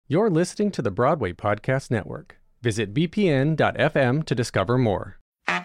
You're listening to the Broadway Podcast Network. Visit bpn.fm to discover more.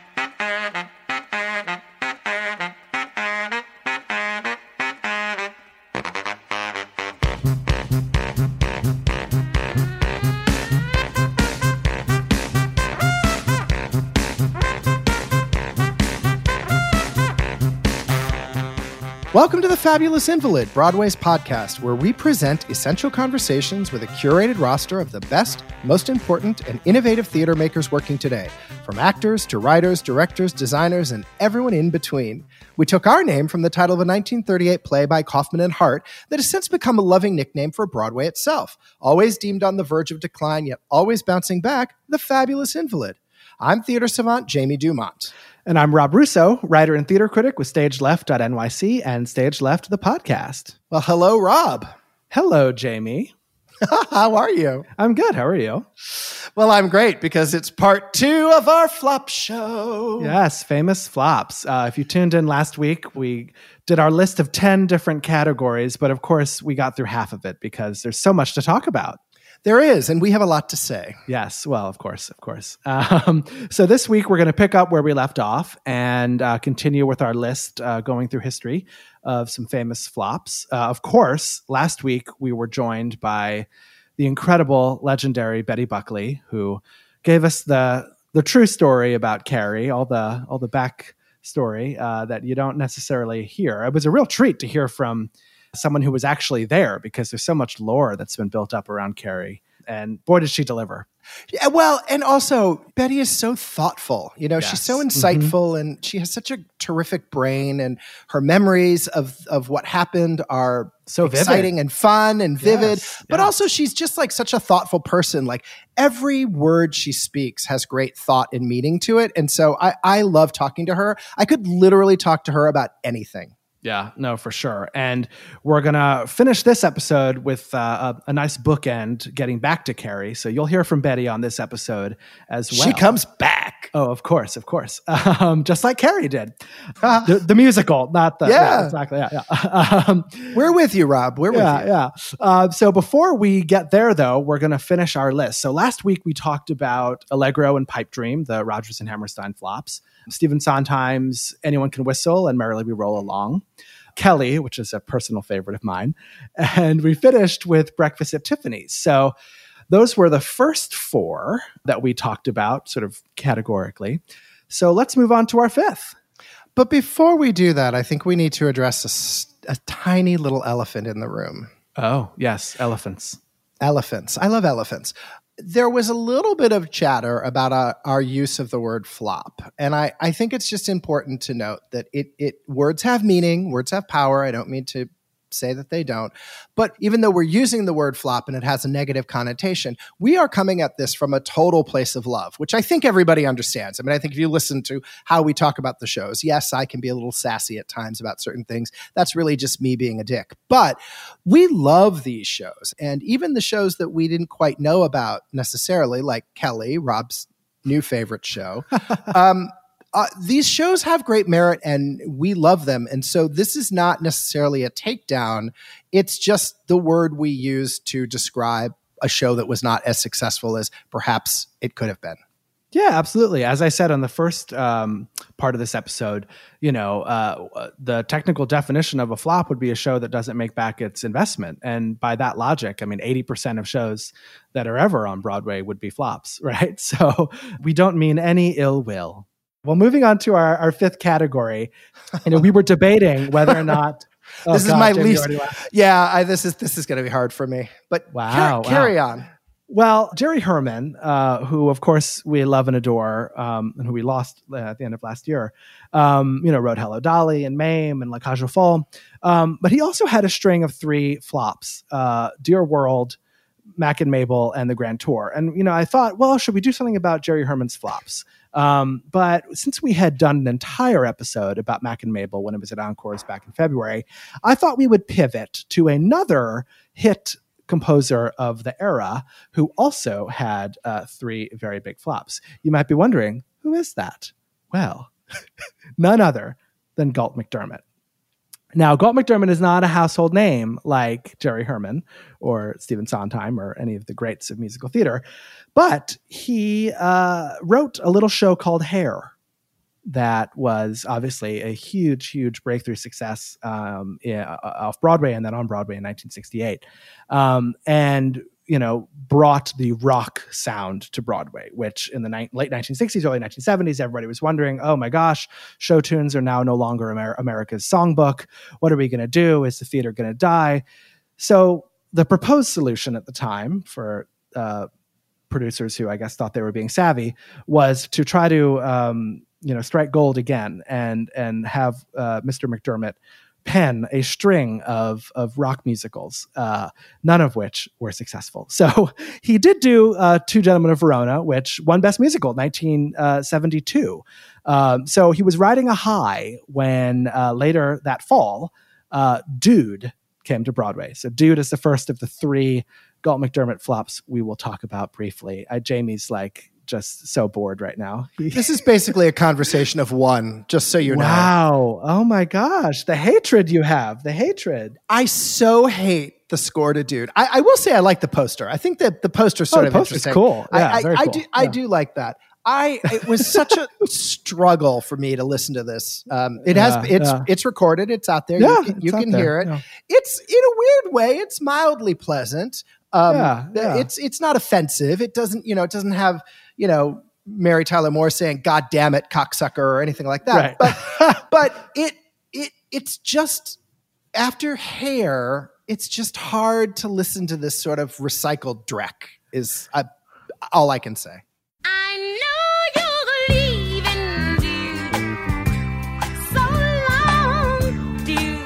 Welcome to The Fabulous Invalid, Broadway's podcast, where we present essential conversations with a curated roster of the best, most important, and innovative theater makers working today, from actors to writers, directors, designers, and everyone in between. We took our name from the title of a 1938 play by Kaufman and Hart that has since become a loving nickname for Broadway itself. Always deemed on the verge of decline, yet always bouncing back, The Fabulous Invalid. I'm theater savant Jamie Dumont. And I'm Rob Russo, writer and theater critic with StageLeft.nyc and Stage Left, the podcast. Well, hello, Rob. Hello, Jamie. How are you? I'm good. How are you? Well, I'm great because it's part 2 of our flop show. Yes, famous flops. If you tuned in last week, we did our list of 10 different categories, but of course, we got through half of it because there's so much to talk about. There is, and we have a lot to say. Yes, well, of course. So this week, we're going to pick up where we left off and continue with our list going through history of some famous flops. Of course, last week, we were joined by the incredible, legendary Betty Buckley, who gave us the true story about Carrie, all the back story that you don't necessarily hear. It was a real treat to hear from someone who was actually there because there's so much lore that's been built up around Carrie. And boy, did she deliver. Yeah, well, and also Betty is so thoughtful. You know, Yes. she's so insightful and she has such a terrific brain, and her memories of what happened are So exciting vivid. and fun and vivid. Yes, But yes. also she's just like such a thoughtful person. Like every word she speaks has great thought and meaning to it. And so I love talking to her. I could literally talk to her about anything. Yeah, no, for sure. And we're going to finish this episode with a nice bookend getting back to Carrie. So you'll hear from Betty on this episode as well. She comes back. Oh, of course. Just like Carrie did. The musical, not the... Yeah. Exactly. Yeah. We're with you, Rob. We're with you. Yeah. So before we get there, though, we're going to finish our list. So last week we talked about Allegro and Pipe Dream, the Rodgers and Hammerstein flops, Stephen Sondheim's Anyone Can Whistle and Merrily We Roll Along, Kelly, which is a personal favorite of mine, and we finished with Breakfast at Tiffany's. So those were the first 4 that we talked about sort of categorically. So let's move on to our 5th. But before we do that, I think we need to address a tiny little elephant in the room. Oh, yes, elephants. Elephants. I love elephants. There was a little bit of chatter about our use of the word flop. And I think it's just important to note that words have meaning, words have power. I don't mean to say that they don't. But even though we're using the word flop and it has a negative connotation, we are coming at this from a total place of love, which I think everybody understands. I mean, I think if you listen to how we talk about the shows, yes, I can be a little sassy at times about certain things. That's really just me being a dick. But we love these shows. And even the shows that we didn't quite know about necessarily, like Kelly, Rob's new favorite show, these shows have great merit and we love them. And so this is not necessarily a takedown. It's just the word we use to describe a show that was not as successful as perhaps it could have been. Yeah, absolutely. As I said on the first part of this episode, the technical definition of a flop would be a show that doesn't make back its investment. And by that logic, I mean, 80% of shows that are ever on Broadway would be flops, right? So we don't mean any ill will. Well, moving on to our 5th category, we were debating whether or not this is my least. Yeah, this is going to be hard for me. But carry on. Well, Jerry Herman, who of course we love and adore, and who we lost at the end of last year, wrote Hello Dolly and Mame and La Cage aux Folles. But he also had a string of 3 flops: Dear World, Mac and Mabel, and The Grand Tour. And I thought, well, should we do something about Jerry Herman's flops? But since we had done an entire episode about Mac and Mabel when it was at Encores back in February, I thought we would pivot to another hit composer of the era who also had 3 very big flops. You might be wondering, who is that? Well, none other than Galt MacDermot. Now, Galt McDermott is not a household name like Jerry Herman or Stephen Sondheim or any of the greats of musical theater, but he wrote a little show called Hair that was obviously a huge, huge breakthrough success off Broadway and then on Broadway in 1968. And brought the rock sound to Broadway, which in the late 1960s, early 1970s, everybody was wondering, oh my gosh, show tunes are now no longer America's songbook. What are we going to do? Is the theater going to die? So the proposed solution at the time for producers who I guess thought they were being savvy was to try to strike gold again and have Mr. McDermott pen a string of rock musicals, none of which were successful. So he did do Two Gentlemen of Verona, which won Best Musical in 1972. So he was riding a high when later that fall, Dude came to Broadway. So Dude is the first of the three Galt McDermott flops we will talk about briefly. Jamie's just so bored right now. This is basically a conversation of one, just so you know. Wow. Oh my gosh. The hatred you have. The hatred. I so hate the score to Dude. I will say I like the poster. I think that the poster's sort of interesting. Cool. Yeah, I do like that. It was such a struggle for me to listen to this. It's recorded. It's out there. Yeah, you can hear it. Yeah. It's in a weird way. It's mildly pleasant. It's not offensive. It doesn't have, Mary Tyler Moore saying, "God damn it, cocksucker," or anything like that. Right. But it's just, after Hair, it's just hard to listen to this sort of recycled dreck is all I can say. I know you're leaving, Dude. So long, Dude.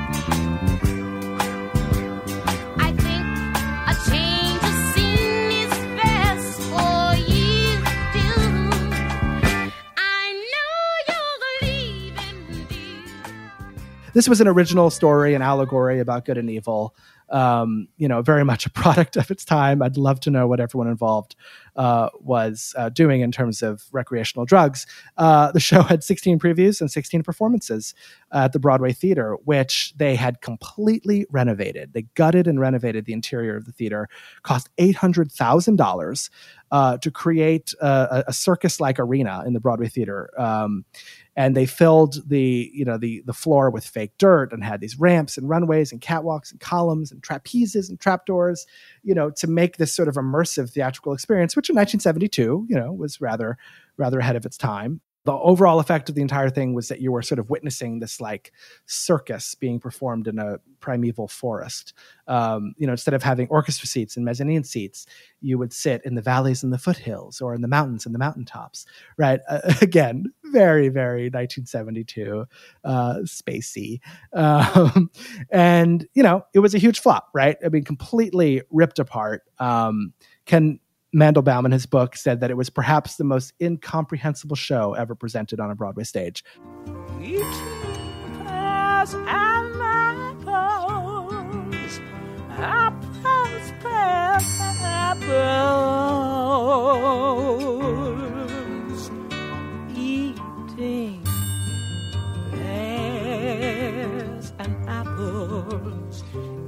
I think a change of scene is best for you, Dude. I know you're leaving, Dude. This was an original story, an allegory about good and evil. Very much a product of its time. I'd love to know what everyone involved was doing in terms of recreational drugs. The show had 16 previews and 16 performances at the Broadway Theater, which they had completely renovated. They gutted and renovated the interior of the theater, cost $800,000 to create a circus-like arena in the Broadway Theater. And they filled the floor with fake dirt and had these ramps and runways and catwalks and columns and trapezes and trapdoors, to make this sort of immersive theatrical experience, which in 1972, was rather ahead of its time. The overall effect of the entire thing was that you were sort of witnessing this circus being performed in a primeval forest. Instead of having orchestra seats and mezzanine seats, you would sit in the valleys and the foothills or in the mountains and the mountaintops, right? Again, very, very 1972, spacey. And, it was a huge flop, right? I mean, completely ripped apart. Ken Mandelbaum in his book said that it was perhaps the most incomprehensible show ever presented on a Broadway stage. Eating pears and apples,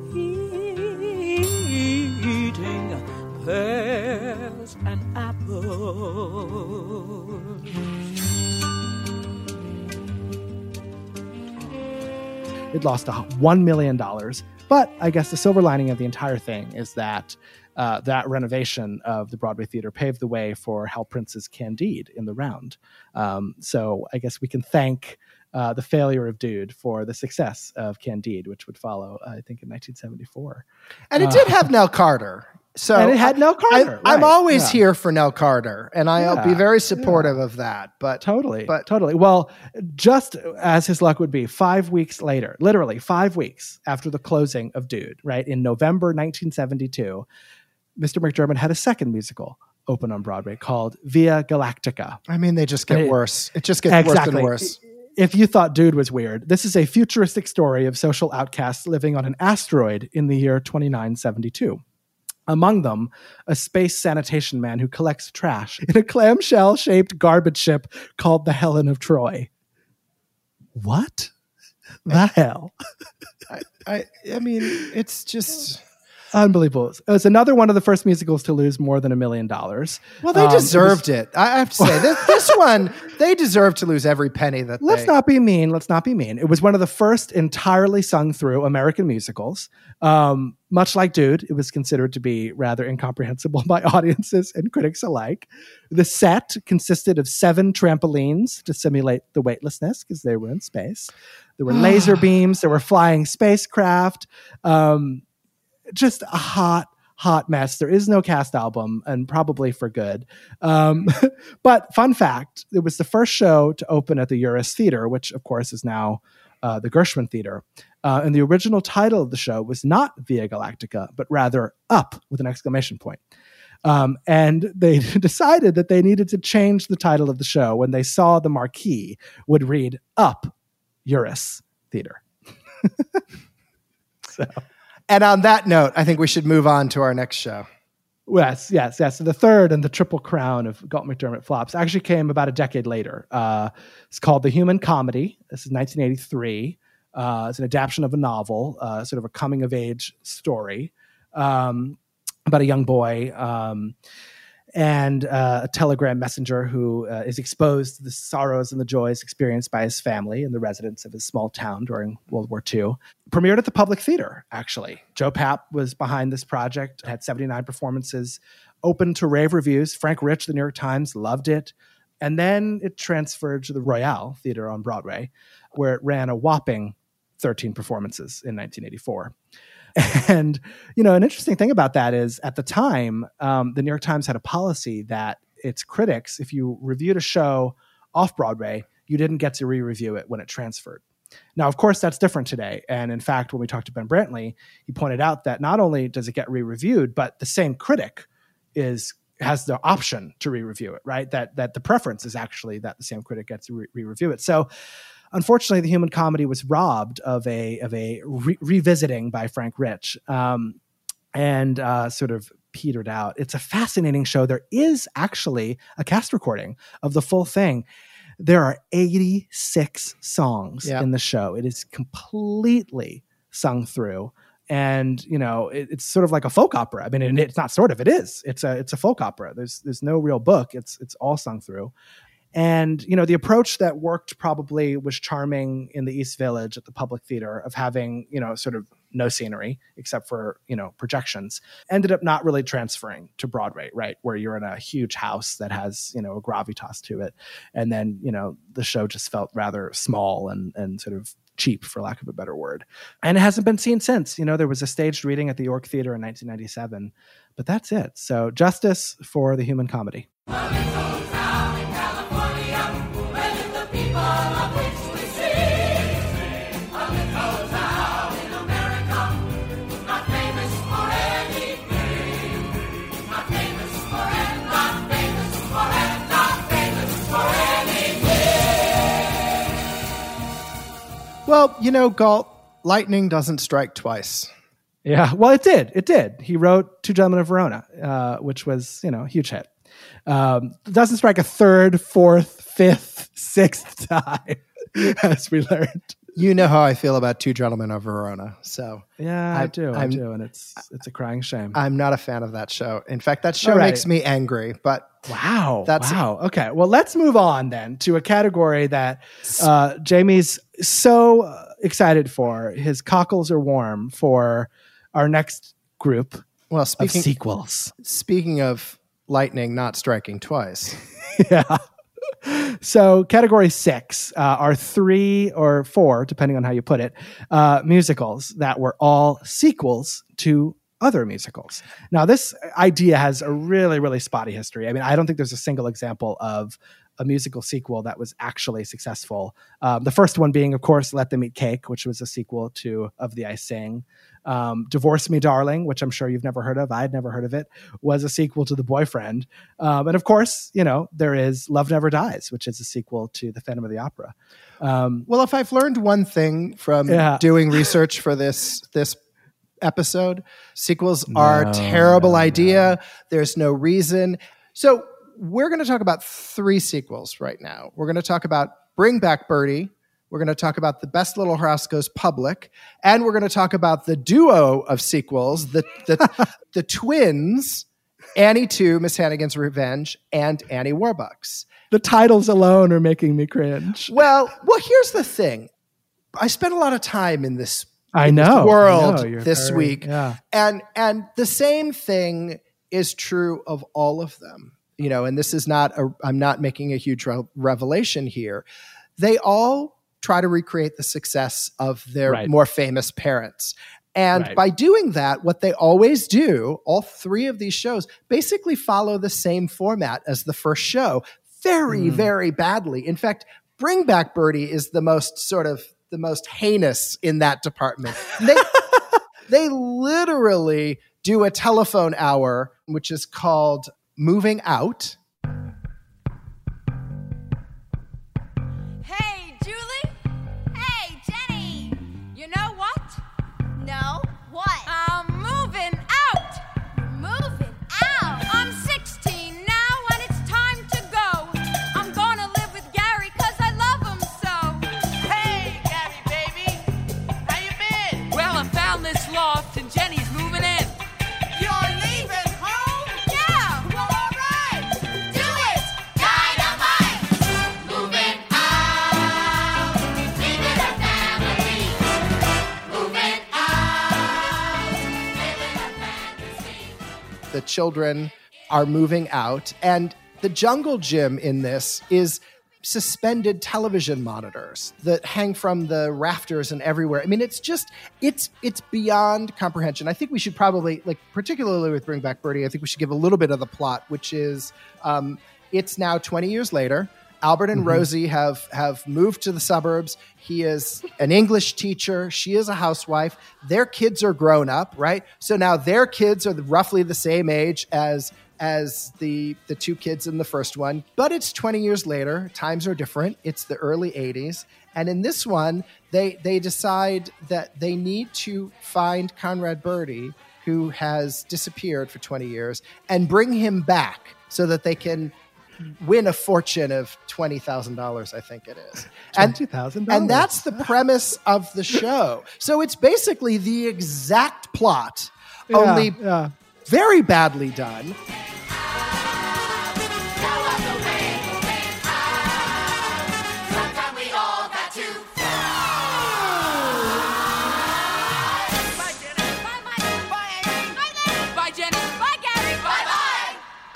eating pears and apples. It lost $1 million. But I guess the silver lining of the entire thing is that that renovation of the Broadway Theater paved the way for Hal Prince's Candide in the round. So I guess we can thank the failure of Dude for the success of Candide, which would follow, I think, in 1974. And it did have Nell Carter. And it had Nell Carter. I'm always here for Nell Carter, and I'll be very supportive of that. But totally. Well, just as his luck would be, 5 weeks later, literally 5 weeks after the closing of Dude, right, in November 1972, Mr. McDermott had a second musical open on Broadway called Via Galactica. I mean, they just get worse. It just gets worse and worse. If you thought Dude was weird, this is a futuristic story of social outcasts living on an asteroid in the year 2972. Among them, a space sanitation man who collects trash in a clamshell-shaped garbage ship called the Helen of Troy. What? The hell? I mean, it's just Unbelievable. It was another one of the first musicals to lose more than $1 million. well, they deserved it. I have to say this one, they deserve to lose every penny that. Let's not be mean. Let's not be mean. It was one of the first entirely sung through American musicals. Much like Dude, it was considered to be rather incomprehensible by audiences and critics alike. The set consisted of 7 trampolines to simulate the weightlessness because they were in space. There were laser beams. There were flying spacecraft. Just a hot mess. There is no cast album, and probably for good. But fun fact, it was the first show to open at the Uris Theater, which of course is now the Gershwin Theater. And the original title of the show was not Via Galactica, but rather Up with an exclamation point. And they decided that they needed to change the title of the show when they saw the marquee would read Up Uris Theater. So... And on that note, I think we should move on to our next show. Yes. So the third and the triple crown of Galton McDermott flops actually came about a decade later. It's called The Human Comedy. This is 1983. It's an adaptation of a novel, sort of a coming-of-age story about a young boy and a telegram messenger who is exposed to the sorrows and the joys experienced by his family and the residents of his small town during World War II. Premiered at the Public Theater, actually. Joe Papp was behind this project, had 79 performances, open to rave reviews. Frank Rich, the New York Times, loved it. And then it transferred to the Royale Theater on Broadway, where it ran a whopping 13 performances in 1984. And, you know, an interesting thing about that is at the time, the New York Times had a policy that its critics, if you reviewed a show off Broadway, you didn't get to re-review it when it transferred. Now, of course, that's different today. And in fact, when we talked to Ben Brantley, he pointed out that not only does it get re-reviewed, but the same critic has the option to re-review it, right? That the preference is actually that the same critic gets to re-review it. So unfortunately, The Human Comedy was robbed of a revisiting by Frank Rich and sort of petered out. It's a fascinating show. There is actually a cast recording of the full thing. There are 86 songs in the show. It is completely sung through. And, you know, it's sort of like a folk opera. I mean, it's not sort of, it is. It's a folk opera. There's no real book. It's all sung through. And, you know, the approach that worked probably was charming in the East Village at the Public Theater of having, you know, sort of no scenery except for, you know, projections, ended up not really transferring to Broadway, right? Where you're in a huge house that has, you know, a gravitas to it. And then, you know, the show just felt rather small and sort of cheap, for lack of a better word. And it hasn't been seen since. You know, there was a staged reading at the York Theater in 1997, but that's it. So justice for The Human Comedy. Well, you know, Galt, lightning doesn't strike twice. Yeah, well, it did. It did. He wrote Two Gentlemen of Verona, which was, you know, a huge hit. Doesn't strike a third, fourth, fifth, sixth time, as we learned. You know how I feel about Two Gentlemen of Verona. So yeah, I do. And it's a crying shame. I'm not a fan of that show. In fact, that show makes me angry, but wow. Okay. Well, let's move on then to a category that Jamie's so excited for. His cockles are warm for our next group. Well, of sequels. Speaking of lightning not striking twice. Yeah. So category 6 are 3 or 4, depending on how you put it, musicals that were all sequels to other musicals. Now, this idea has a really, really spotty history. I mean, I don't think there's a single example of a musical sequel that was actually successful. The first one being, of course, Let Them Eat Cake, which was a sequel to Of Thee I Sing. Divorce Me, Darling, which I'm sure you've never heard of. I'd never heard of it, was a sequel to The Boyfriend. And of course, you know, there is Love Never Dies, which is a sequel to The Phantom of the Opera. Well, if I've learned one thing from doing research for this episode, sequels are a terrible idea. There's no reason. So we're going to talk about 3 sequels right now. We're going to talk about Bring Back Birdie, We're going to talk about The Best Little House Goes Public. And we're going to talk about the duo of sequels, the twins, Annie 2, Miss Hannigan's Revenge, and Annie Warbucks. The titles alone are making me cringe. Well, here's the thing. I spent a lot of time in this world this week. Yeah. And the same thing is true of all of them. And this is I'm not making a huge revelation here. They all try to recreate the success of their more famous parents. And by doing that, what they always do, all three of these shows basically follow the same format as the first show very, very badly. In fact, Bring Back Birdie is the most heinous in that department. They literally do a telephone hour, which is called Moving Out. Hey, Julie. Hey, Jenny. You know what? No? What? I'm moving out. Moving out? I'm 16 now and it's time to go. I'm gonna live with Gary 'cause I love him so. Hey, Gabby, baby. How you been? Well, I found this loft and Jenny's moving in. You're leaving home? Yeah. Well, all right. Do it! Dynamite! Moving out, leaving our family. Moving out, living our fantasy. The children are moving out, and the jungle gym in this is suspended television monitors that hang from the rafters and everywhere. I mean, it's beyond comprehension. I think we should probably, particularly with Bring Back Birdie, I think we should give a little bit of the plot, which is it's now 20 years later. Albert and Rosie have moved to the suburbs. He is an English teacher. She is a housewife. Their kids are grown up, right? So now their kids are roughly the same age as the two kids in the first one. But it's 20 years later. Times are different. It's the early 80s. And in this one, they decide that they need to find Conrad Birdie, who has disappeared for 20 years, and bring him back so that they can win a fortune of $20,000, I think it is. $20,000. And that's the premise of the show. So it's basically the exact plot, only very badly done. Bye, Jenny. Bye, Mike. Bye, Amy. Bye, Liz. Bye, Jenny. Bye, Gary. Bye-bye.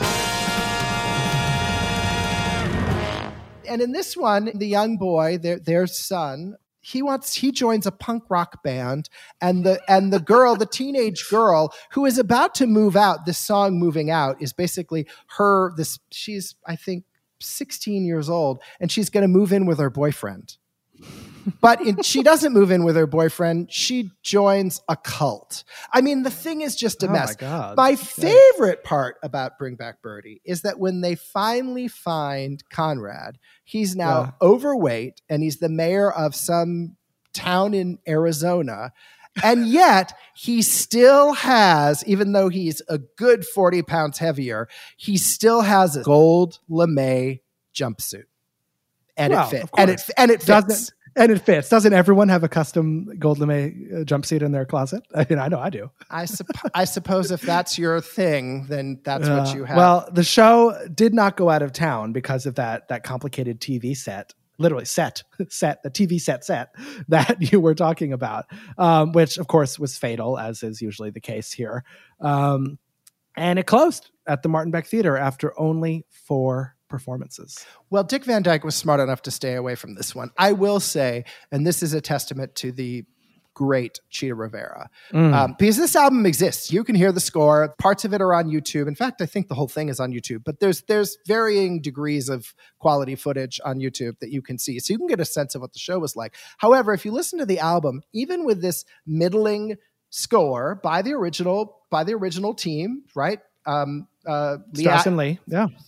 And in this one, the young boy, their son, he joins a punk rock band, and the girl, the teenage girl who is about to move out. This song "Moving Out" is basically her. She's, I think, 16 years old, and she's going to move in with her boyfriend. But she doesn't move in with her boyfriend. She joins a cult. I mean, the thing is just a mess. My God. My favorite part about Bring Back Birdie is that when they finally find Conrad, he's now overweight and he's the mayor of some town in Arizona. And yet he still has, even though he's a good 40 pounds heavier, he still has a gold lame jumpsuit. And Well, it fits. of course. And it fits. And it fits. Doesn't everyone have a custom gold lame jumpsuit in their closet? I mean, I know I do. I suppose if that's your thing, then that's what you have. Well, the show did not go out of town because of that complicated TV set. Literally the TV set that you were talking about, which of course was fatal, as is usually the case here. And it closed at the Martin Beck Theater after only 4 performances. Well, Dick Van Dyke was smart enough to stay away from this one. I will say, and this is a testament to the great Chita Rivera, because this album exists. You can hear the score. Parts of it are on YouTube. In fact, I think the whole thing is on YouTube, but there's varying degrees of quality footage on YouTube that you can see. So you can get a sense of what the show was like. However, if you listen to the album, even with this middling score by the original team, right? Strauss and Lee,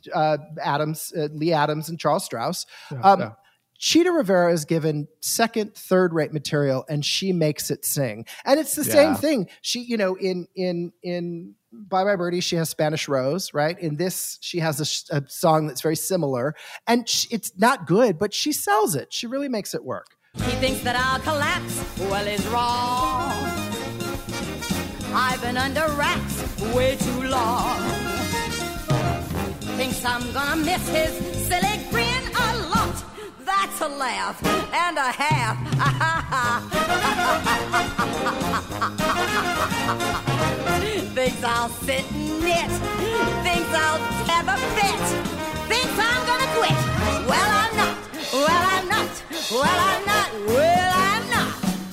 Lee Adams and Charles Strauss. Chita Rivera is given second, third-rate material, and she makes it sing. And it's the same thing. She, in Bye Bye Birdie, she has Spanish Rose, right? In this, she has a song that's very similar, and it's not good, but she sells it. She really makes it work. He thinks that I'll collapse. Well, he's wrong. I've been under wraps way too long. Thinks I'm gonna miss his silly grin a lot. That's a laugh and a half. Thinks I'll sit and knit. Thinks I'll have a fit. Thinks I'm gonna quit. Well, I'm not. Well, I'm not. Well, I'm not. Well, I'm not.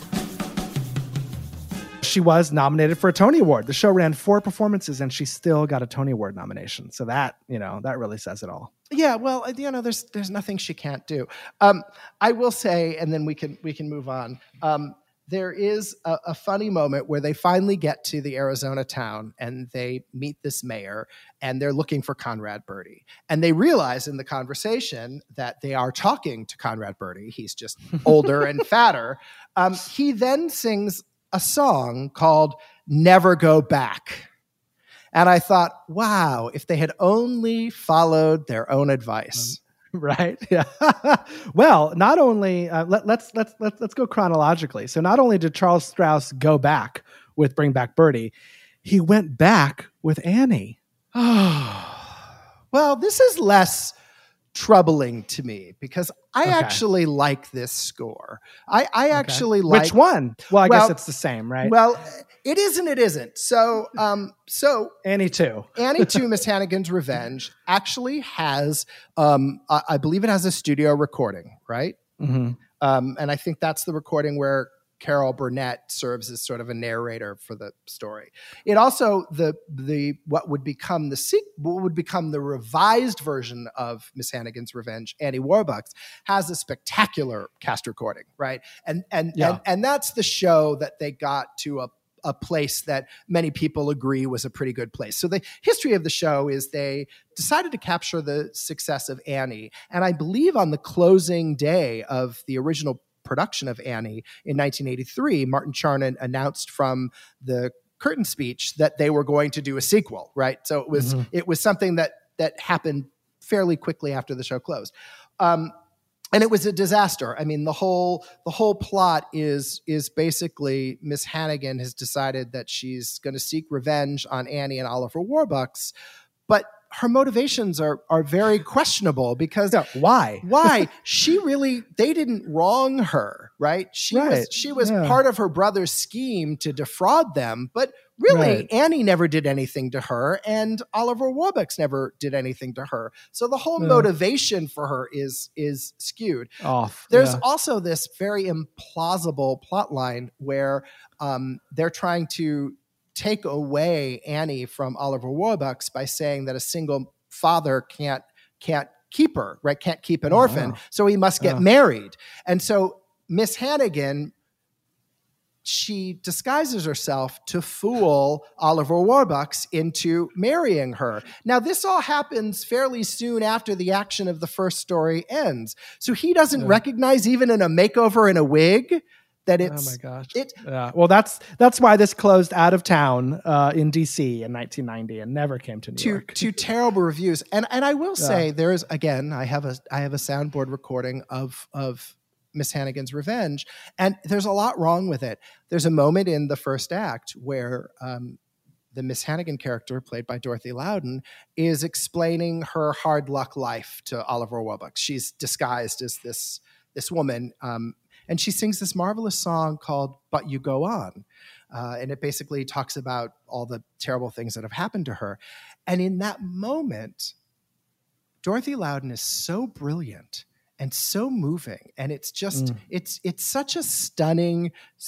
She was nominated for a Tony Award. The show ran 4 performances and she still got a Tony Award nomination. So that, that really says it all. Yeah, well, there's nothing she can't do. I will say, and then we can move on. There is a funny moment where they finally get to the Arizona town and they meet this mayor and they're looking for Conrad Birdie. And they realize in the conversation that they are talking to Conrad Birdie. He's just older and fatter. He then sings a song called Never Go Back. And I thought, wow, if they had only followed their own advice. Right. Yeah. Well, not only let's go chronologically. So not only did Charles Strouse go back with Bring Back Birdie, he went back with Annie. Well, this is less troubling to me because I actually like this score. I actually like which one? Well, I guess it's the same, right? Well, it is and it isn't. So Annie 2. Annie 2, Miss Hannigan's Revenge actually has, I believe it has a studio recording, right? Mm-hmm. And I think that's the recording where Carol Burnett serves as sort of a narrator for the story. It also what would become the revised version of Miss Hannigan's Revenge, Annie Warbucks, has a spectacular cast recording, right? And that's the show that they got to a place that many people agree was a pretty good place. So the history of the show is they decided to capture the success of Annie, and I believe on the closing day of the original production of Annie in 1983, Martin Charnin announced from the curtain speech that they were going to do a sequel, right? So it was something that happened fairly quickly after the show closed. And it was a disaster. I mean, the whole plot is basically Miss Hannigan has decided that she's going to seek revenge on Annie and Oliver Warbucks, but her motivations are very questionable because why? They didn't wrong her, right? She was part of her brother's scheme to defraud them, but really Annie never did anything to her and Oliver Warbucks never did anything to her. So the whole motivation for her is skewed. There's also this very implausible plot line where they're trying to take away Annie from Oliver Warbucks by saying that a single father can't keep her, right? Can't keep an orphan. So he must get married. And so Miss Hannigan, she disguises herself to fool Oliver Warbucks into marrying her. Now, this all happens fairly soon after the action of the first story ends. So he doesn't recognize, even in a makeover in a wig, that it's... Oh my gosh. Well, that's why this closed out of town in D.C. in 1990 and never came to New York. To terrible reviews. And I will say, there is, again, I have a soundboard recording of Miss Hannigan's Revenge, and there's a lot wrong with it. There's a moment in the first act where the Miss Hannigan character, played by Dorothy Loudon, is explaining her hard luck life to Oliver Warbucks. She's disguised as this woman, and she sings this marvelous song called But You Go On. And it basically talks about all the terrible things that have happened to her. And in that moment, Dorothy Loudon is so brilliant and so moving. And it's just, it's such a stunning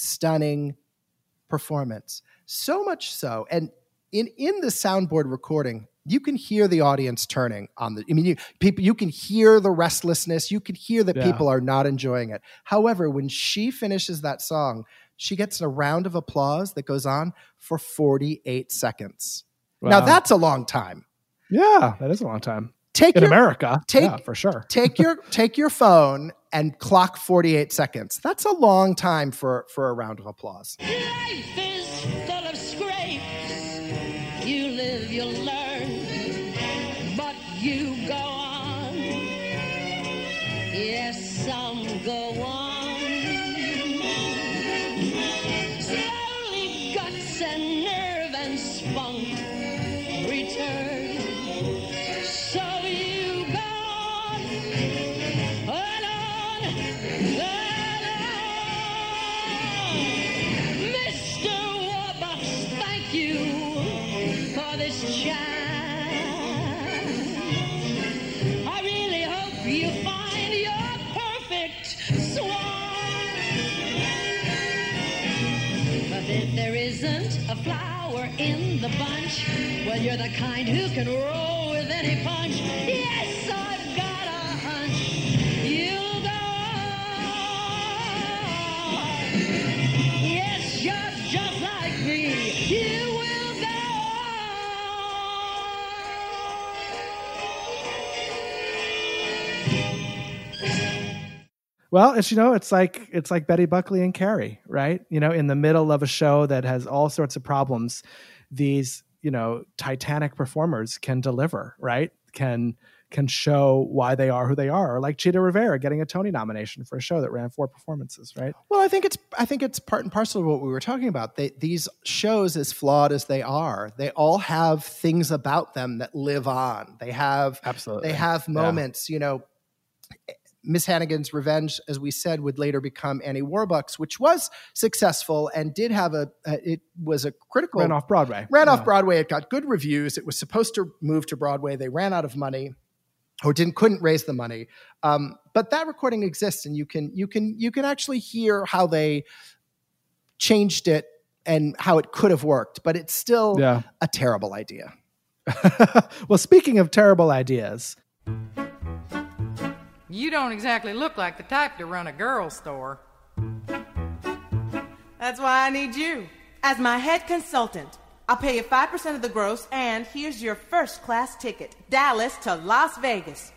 performance. So much so. And in the soundboard recording, you can hear the audience turning on you can hear the restlessness. You can hear that people are not enjoying it. However, when she finishes that song, she gets a round of applause that goes on for 48 seconds. Wow. Now that's a long time. Yeah, that is a long time. America, for sure. take your phone and clock 48 seconds. That's a long time for a round of applause. Life is full of scrapes. You live, you learn, but you go on. Yes, some go on. flower in the bunch. Well, you're the kind who can roll with any punch. Yes, I've got a hunch. You'll go on. Yes, you're just like me. You will go Well, it's it's like Betty Buckley and Carrie, right? In the middle of a show that has all sorts of problems, these titanic performers can deliver, right? Can show why they are who they are, or like Chita Rivera getting a Tony nomination for a show that ran 4 performances, right? Well, I think it's part and parcel of what we were talking about. These shows, as flawed as they are, they all have things about them that live on. They have moments. Miss Hannigan's Revenge, as we said, would later become Annie Warbucks, which was successful and did have it was a critical... Ran off Broadway. Off Broadway. It got good reviews. It was supposed to move to Broadway. They ran out of money or couldn't raise the money. But that recording exists, and you can actually hear how they changed it and how it could have worked, but it's still a terrible idea. Well, speaking of terrible ideas... You don't exactly look like the type to run a girl store. That's why I need you as my head consultant. I'll pay you 5% of the gross, and here's your first-class ticket. Dallas to Las Vegas.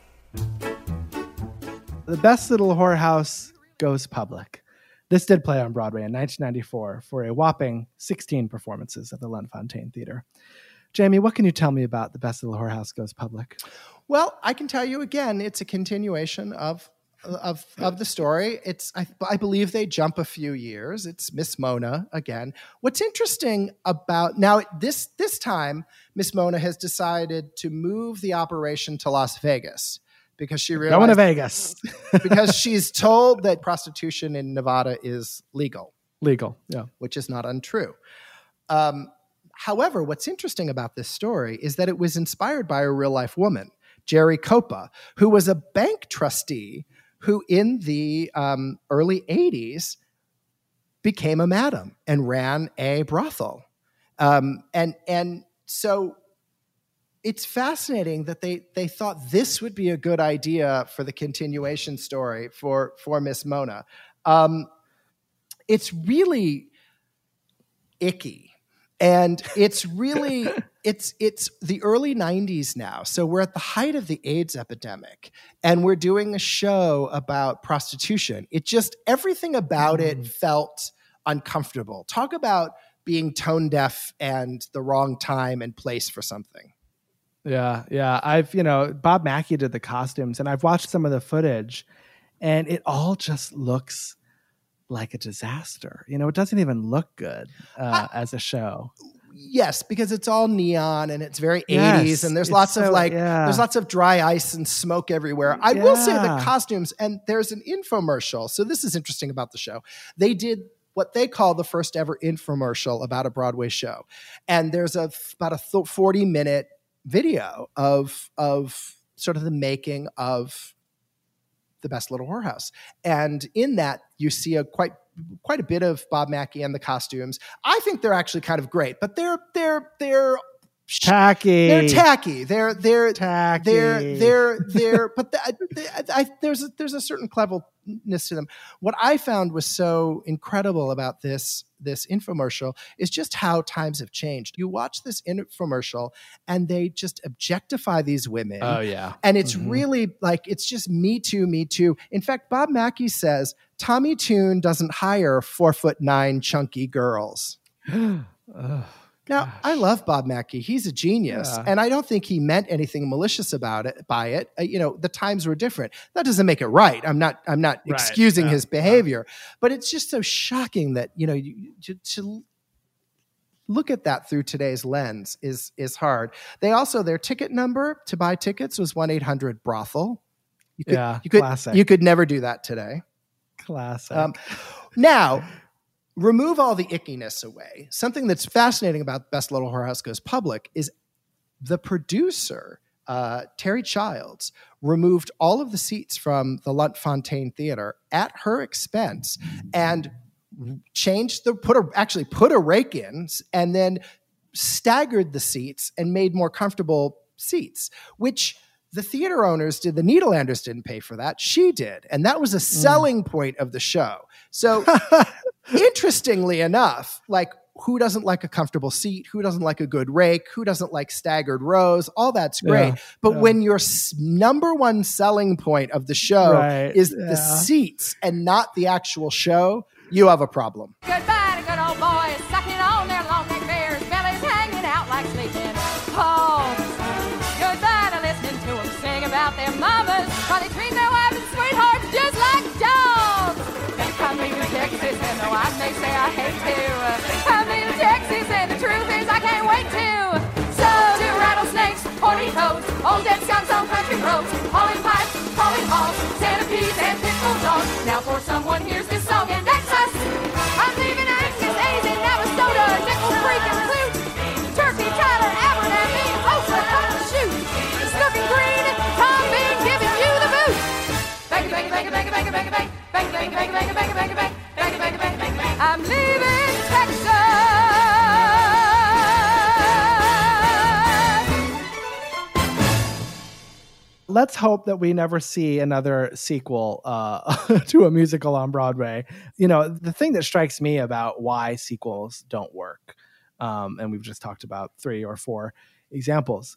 The Best Little Whorehouse goes public. This did play on Broadway in 1994 for a whopping 16 performances at the Lunt-Fontanne Theater. Jamie, what can you tell me about The Best Little Whorehouse Goes Public? Well, I can tell you again, it's a continuation of the story. I believe they jump a few years. It's Miss Mona again. What's interesting about now this time, Miss Mona has decided to move the operation to Las Vegas because she realized going to Vegas because she's told that prostitution in Nevada is legal. Yeah, which is not untrue. However, what's interesting about this story is that it was inspired by a real life woman, Jerry Copa, who was a bank trustee who in the early 80s became a madam and ran a brothel. And so it's fascinating that they thought this would be a good idea for the continuation story for Miss Mona. It's really icky. And it's really, it's the early 90s now. So we're at the height of the AIDS epidemic and we're doing a show about prostitution. Everything about it felt uncomfortable. Talk about being tone deaf and the wrong time and place for something. Yeah. I've, Bob Mackie did the costumes and I've watched some of the footage and it all just looks like a disaster. It doesn't even look good as a show. Yes, because it's all neon and it's very 80s and there's lots of dry ice and smoke everywhere. I will say the costumes, and there's an infomercial. So this is interesting about the show. They did what they call the first ever infomercial about a Broadway show. And there's about a 40-minute video of sort of the making of The Best Little Whorehouse. And in that, you see quite a bit of Bob Mackie and the costumes. I think they're actually kind of great, but they're tacky. They're tacky. They're tacky. But there's a certain cleverness to them. What I found was so incredible about this infomercial is just how times have changed. You watch this infomercial and they just objectify these women. Oh yeah. And it's really like, it's just me too. In fact, Bob Mackie says Tommy Tune doesn't hire 4'9" chunky girls. Now, I love Bob Mackie. He's a genius. Yeah. And I don't think he meant anything malicious by it. The times were different. That doesn't make it right. I'm not excusing his behavior. But it's just so shocking that, to look at that through today's lens is hard. They also, their ticket number to buy tickets was 1-800-BROTHEL. Classic. You could never do that today. Classic. Now, remove all the ickiness away. Something that's fascinating about Best Little Whorehouse Goes Public is the producer, Terry Childs, removed all of the seats from the Lunt-Fontanne Theater at her expense and put a rake in and then staggered the seats and made more comfortable seats, which the theater owners did. The Nederlanders didn't pay for that. She did. And that was a selling point of the show. So interestingly enough, like, who doesn't like a comfortable seat? Who doesn't like a good rake? Who doesn't like staggered rows? All that's great. But when your number one selling point of the show is the seats and not the actual show, you have a problem. Goodbye to good old boys sucking on their long neck bears, bellies hanging out like sleeping hogs. Goodbye to listening to them sing about their mamas while they treat their wives and sweethearts just like dogs. They come me to Texas, and though I may say I hate to, come me to Texas, and the truth is I can't wait to. So do rattlesnakes, horny toads, old dead skunks on country roads, hauling pipes, hauling hogs, centipedes, and pit bull dogs. Now for someone here's this song in Texas. I'm leaving Angus, A's in Navasota, Nickel Creek and Clute, Turkey, Tyler, Abernathy, Osa, Shoot, Snooking Green, Tom Bean giving you the boot. Bang, bang, bang, bang, bang, bang, bang, bang, bang, bang, bang, bang, bang, bang, bang, bang, bang, bang, bang, bang. I'm leaving Texas. Let's hope that we never see another sequel to a musical on Broadway. You know, the thing that strikes me about why sequels don't work, and we've just talked about 3 or 4 examples.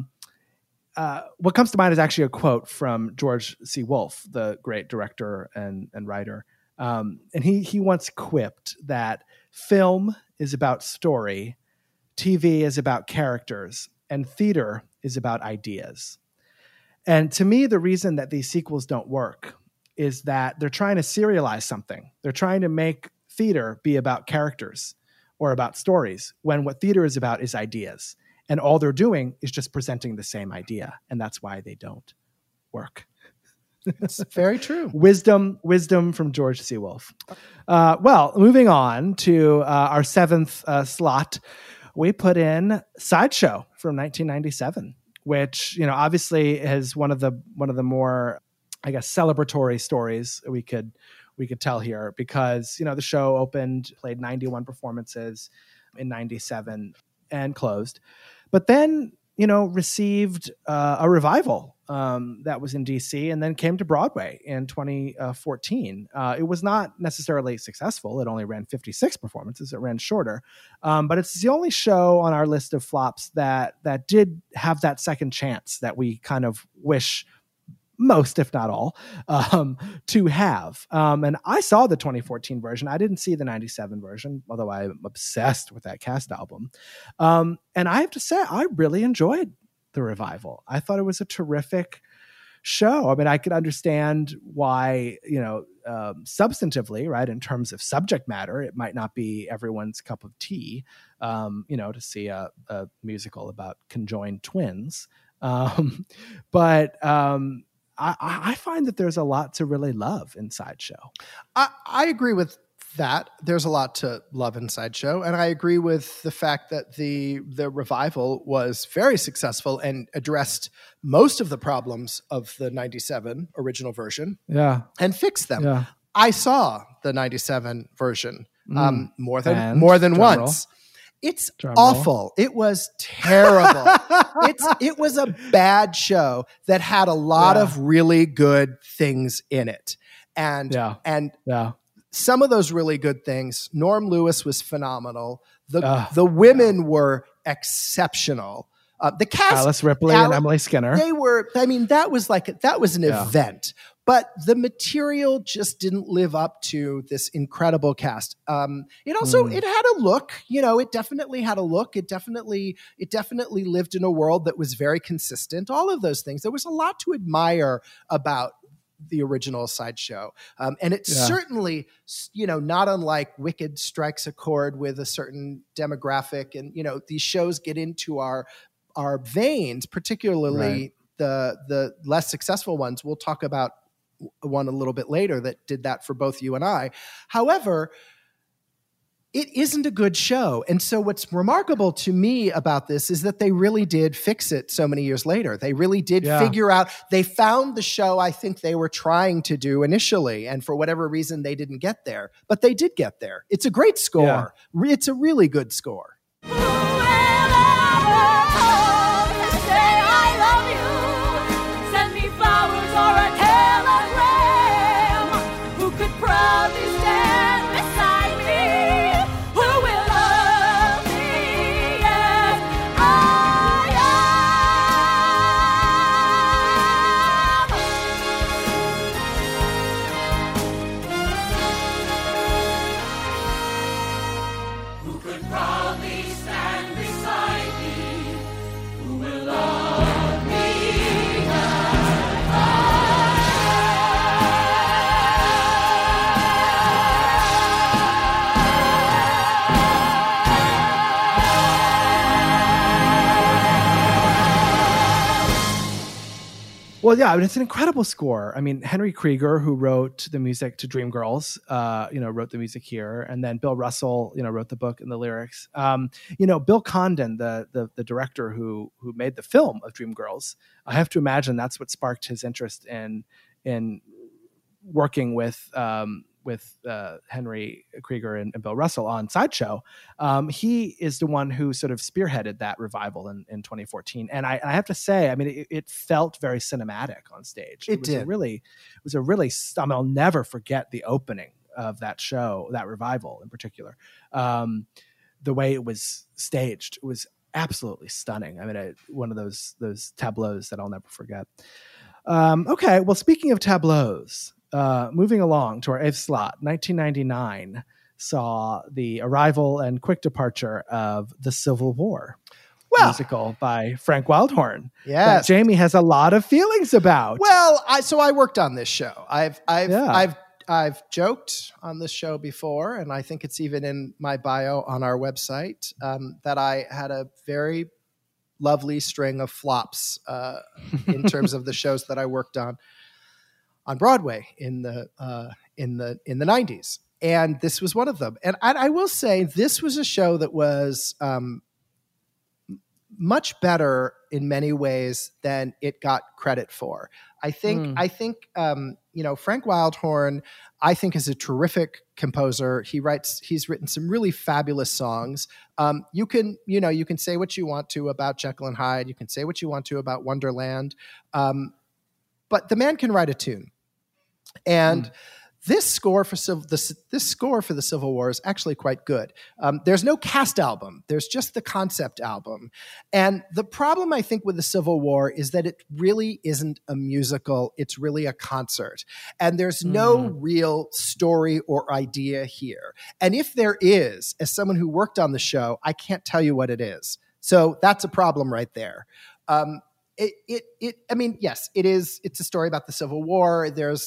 What comes to mind is actually a quote from George C. Wolfe, the great director and writer. And he once quipped that film is about story, TV is about characters, and theater is about ideas. And to me, the reason that these sequels don't work is that they're trying to serialize something. They're trying to make theater be about characters or about stories, when what theater is about is ideas. And all they're doing is just presenting the same idea. And that's why they don't work. It's very true. Wisdom from George C. Wolfe. Well, moving on to our 7th slot, we put in Sideshow from 1997. Which, you know, obviously is one of the more, I guess, celebratory stories we could tell here, because, you know, the show played 91 performances in 97 and closed, but then, you know, received a revival that was in DC and then came to Broadway in 2014. It was not necessarily successful. It only ran 56 performances. It ran shorter. But it's the only show on our list of flops that did have that second chance that we kind of wish most, if not all, to have. And I saw the 2014 version. I didn't see the 97 version, although I'm obsessed with that cast album. And I have to say, I really enjoyed the revival. I thought it was a terrific show. I mean, I could understand why, you know, substantively, right, in terms of subject matter, it might not be everyone's cup of tea, you know, to see a musical about conjoined twins. But I find that there's a lot to really love in Sideshow. I agree with that. There's a lot to love in Sideshow, and I agree with the fact that the revival was very successful and addressed most of the problems of the 97 original version. Yeah, and fixed them. Yeah. I saw the 97 version more than once. It's awful. It was terrible. It was a bad show that had a lot of really good things in it. And some of those really good things, Norm Lewis was phenomenal. The women were exceptional. The cast, Alice Ripley and Emily Skinner. They were, I mean, that was an event. But the material just didn't live up to this incredible cast. It also it had a look, you know. It definitely had a look. It definitely lived in a world that was very consistent. All of those things. There was a lot to admire about the original Sideshow, and it certainly, you know, not unlike Wicked strikes a chord with a certain demographic, and you know, these shows get into our veins, particularly the less successful ones. We'll talk about one a little bit later that did that for both you and I. However, it isn't a good show. And so what's remarkable to me about this is that they really did fix it so many years later. They really did figure out, they found the show I think they were trying to do initially. And for whatever reason, they didn't get there. But they did get there. It's a great score. It's a really good score. Well, yeah, I mean, it's an incredible score. I mean, Henry Krieger, who wrote the music to Dreamgirls, wrote the music here, and then Bill Russell, wrote the book and the lyrics. Bill Condon, the director who made the film of Dreamgirls, I have to imagine that's what sparked his interest in working with Henry Krieger and Bill Russell on Sideshow. He is the one who sort of spearheaded that revival in 2014. And I have to say, I mean, it felt very cinematic on stage. It was a really, I'll never forget the opening of that show, that revival in particular. The way it was staged, it was absolutely stunning. I mean, one of those tableaus that I'll never forget. Okay, well, speaking of tableaus, moving along to our eighth slot, 1999 saw the arrival and quick departure of The Civil War, musical by Frank Wildhorn. Yes, Jamie has a lot of feelings about. Well, I worked on this show. I've joked on this show before, and I think it's even in my bio on our website, that I had a very lovely string of flops in terms of the shows that I worked on Broadway in the 90s. And this was one of them. And I will say this was a show that was much better in many ways than it got credit for. I think Frank Wildhorn, I think, is a terrific composer. He's written some really fabulous songs. You can say what you want to about Jekyll and Hyde. You can say what you want to about Wonderland. But the man can write a tune. And this score for the Civil War is actually quite good. There's no cast album. There's just the concept album. And the problem, I think, with the Civil War is that it really isn't a musical. It's really a concert. And there's no real story or idea here. And if there is, as someone who worked on the show, I can't tell you what it is. So that's a problem right there. Yes, it is. It's a story about the Civil War. There's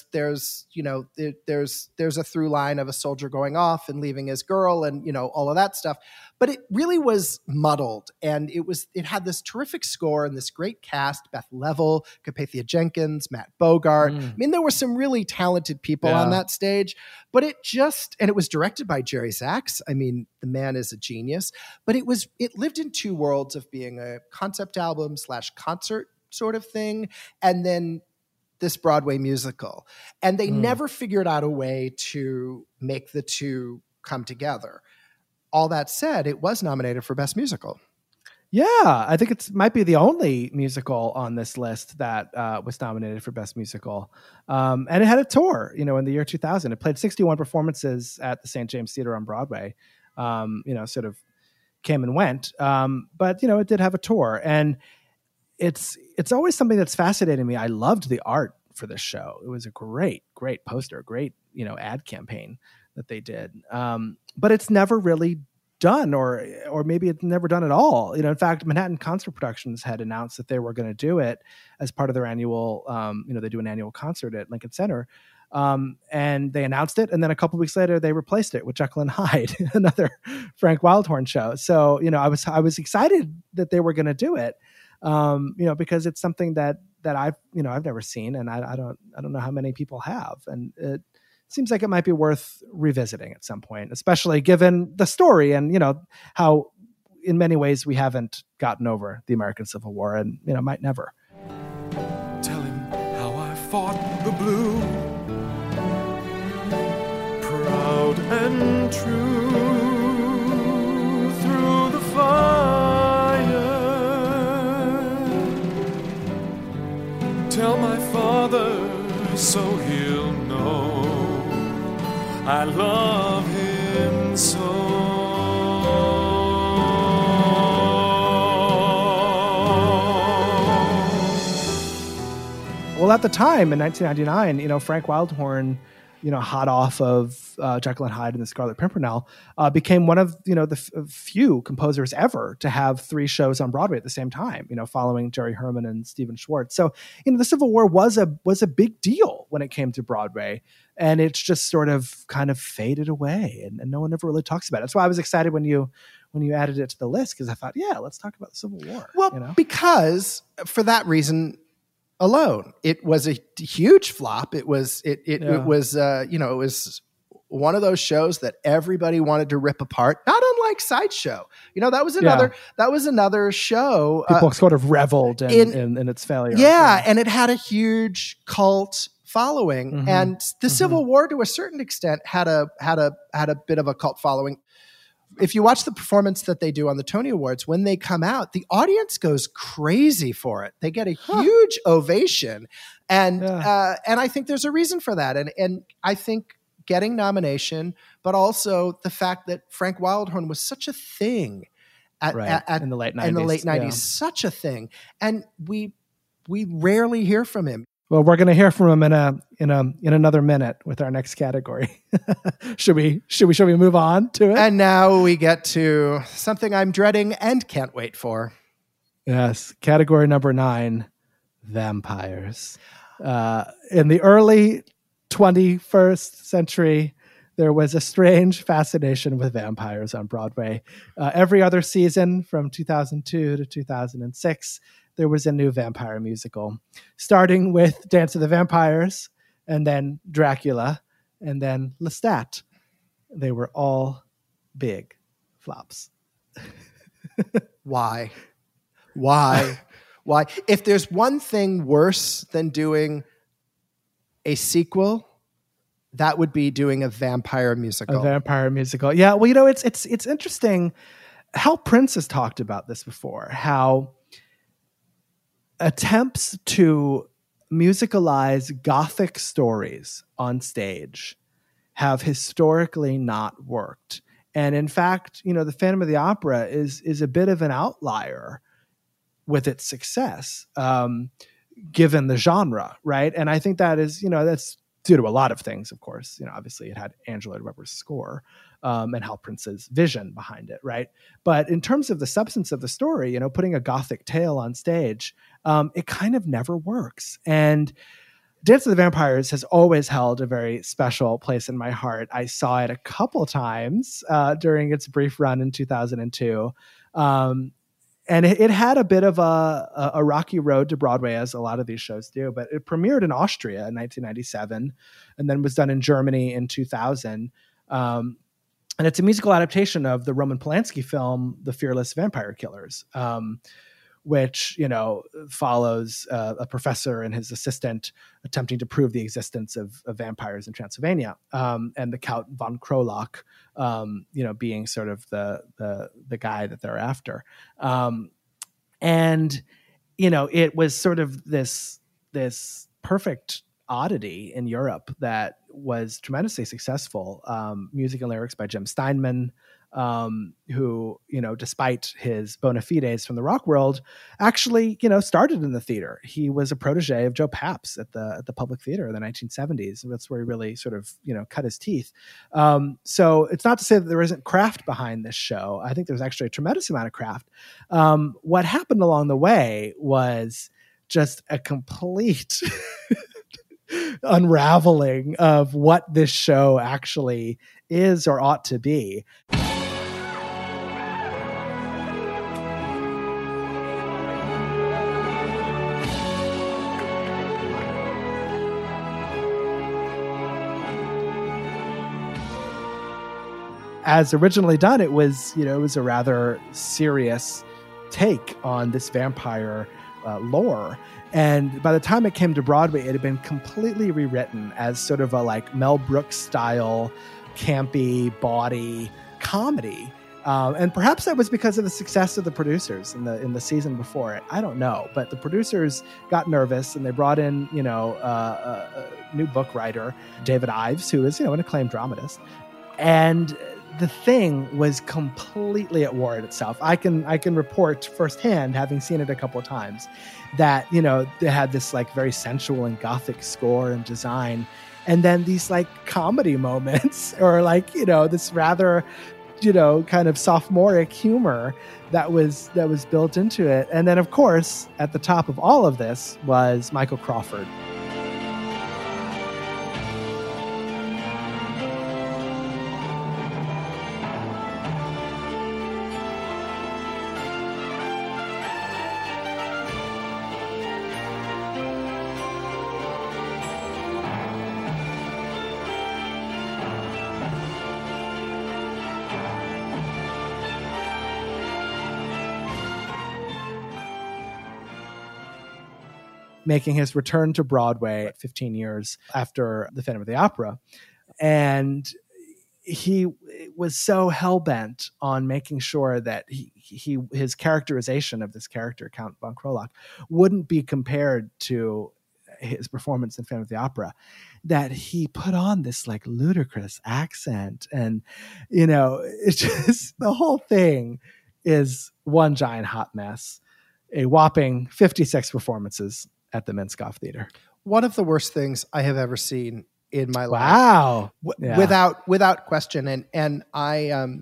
a through line of a soldier going off and leaving his girl and, all of that stuff. But it really was muddled, and it had this terrific score and this great cast: Beth Level, Carpathia Jenkins, Matt Bogart. I mean, there were some really talented people on that stage, but it was directed by Jerry Zaks. I mean, the man is a genius, but it lived in two worlds of being a concept album / concert sort of thing, and then this Broadway musical. And they never figured out a way to make the two come together. All that said, it was nominated for Best Musical. Yeah, I think it might be the only musical on this list that was nominated for Best Musical. And it had a tour, in the year 2000. It played 61 performances at the St. James Theater on Broadway, sort of came and went. But, it did have a tour. And it's always something that's fascinating me. I loved the art for this show. It was a great, great poster, great, ad campaign that they did. But it's never really done, or maybe it's never done at all. In fact, Manhattan Concert Productions had announced that they were going to do it as part of their annual, they do an annual concert at Lincoln Center. And they announced it. And then a couple of weeks later, they replaced it with Jekyll and Hyde, another Frank Wildhorn show. So, I was excited that they were going to do it, because it's something that I've never seen. And I don't know how many people have. And seems like it might be worth revisiting at some point, especially given the story and, how in many ways we haven't gotten over the American Civil War and, might never. Tell him how I fought the blue, proud and true, through the fire. Tell my father so he'll know I love him so. Well, at the time in 1999, Frank Wildhorn, hot off of Jekyll and Hyde and the Scarlet Pimpernel, became one of the few composers ever to have 3 shows on Broadway at the same time. Following Jerry Herman and Stephen Schwartz. So the Civil War was a big deal when it came to Broadway, and it's just sort of kind of faded away, and no one ever really talks about it. That's why I was excited when you added it to the list, because I thought, yeah, let's talk about the Civil War. Well, because for that reason alone, it was a huge flop. It was it was one of those shows that everybody wanted to rip apart. Not unlike Sideshow. That was another show. People sort of reveled in its failure. Yeah, and it had a huge cult following, and the Civil War, to a certain extent, had a bit of a cult following. If you watch the performance that they do on the Tony Awards, when they come out, the audience goes crazy for it. They get a huge ovation, and I think there's a reason for that. And I think getting nomination, but also the fact that Frank Wildhorn was such a thing in the late 90s, such a thing, and we rarely hear from him. Well, we're going to hear from him in another minute with our next category. Should we move on to it? And now we get to something I'm dreading and can't wait for. Yes, category number 9, vampires. In the early 21st century, there was a strange fascination with vampires on Broadway. Every other season from 2002 to 2006, there was a new vampire musical, starting with Dance of the Vampires, and then Dracula, and then Lestat. They were all big flops. Why? If there's one thing worse than doing a sequel, that would be doing a vampire musical. A vampire musical. Yeah, well, it's interesting. Hal Prince has talked about this before, how attempts to musicalize Gothic stories on stage have historically not worked. And in fact, the Phantom of the Opera is a bit of an outlier with its success, given the genre, right? And I think that is, that's due to a lot of things, of course. Obviously it had Angela Weber's score, and Hal Prince's vision behind it, right? But in terms of the substance of the story, putting a Gothic tale on stage, it kind of never works. And Dance of the Vampires has always held a very special place in my heart. I saw it a couple times during its brief run in 2002. And it had a bit of a rocky road to Broadway, as a lot of these shows do, but it premiered in Austria in 1997 and then was done in Germany in 2000. And it's a musical adaptation of the Roman Polanski film, The Fearless Vampire Killers, which, follows a professor and his assistant attempting to prove the existence of vampires in Transylvania, and the Count von Krolak, being sort of the guy that they're after. And it was sort of this perfect oddity in Europe that was tremendously successful. Music and lyrics by Jim Steinman, who, despite his bona fides from the rock world, actually, started in the theater. He was a protege of Joe Paps at the Public Theater in the 1970s. And that's where he really sort of, cut his teeth. So it's not to say that there isn't craft behind this show. I think there's actually a tremendous amount of craft. What happened along the way was just a complete unraveling of what this show actually is or ought to be. as originally done, it was a rather serious take on this vampire lore. And by the time it came to Broadway, it had been completely rewritten as sort of a like Mel Brooks style, campy, bawdy comedy. And perhaps that was because of the success of the producers in the season before it. I don't know, but the producers got nervous and they brought in a new book writer, David Ives, who is an acclaimed dramatist, and the thing was completely at war with itself. I can report firsthand, having seen it a couple of times, that they had this like very sensual and gothic score and design, and then these like comedy moments or like this rather kind of sophomoric humor that was built into it. And then of course at the top of all of this was Michael Crawford. Making his return to Broadway 15 years after The Phantom of the Opera. And he was so hell-bent on making sure that his characterization of this character, Count von Krolak, wouldn't be compared to his performance in Phantom of the Opera, that he put on this like ludicrous accent. And, it's just, the whole thing is one giant hot mess. A whopping 56 performances at the Minskoff Theater. One of the worst things I have ever seen in my life. Wow. Without question. And I,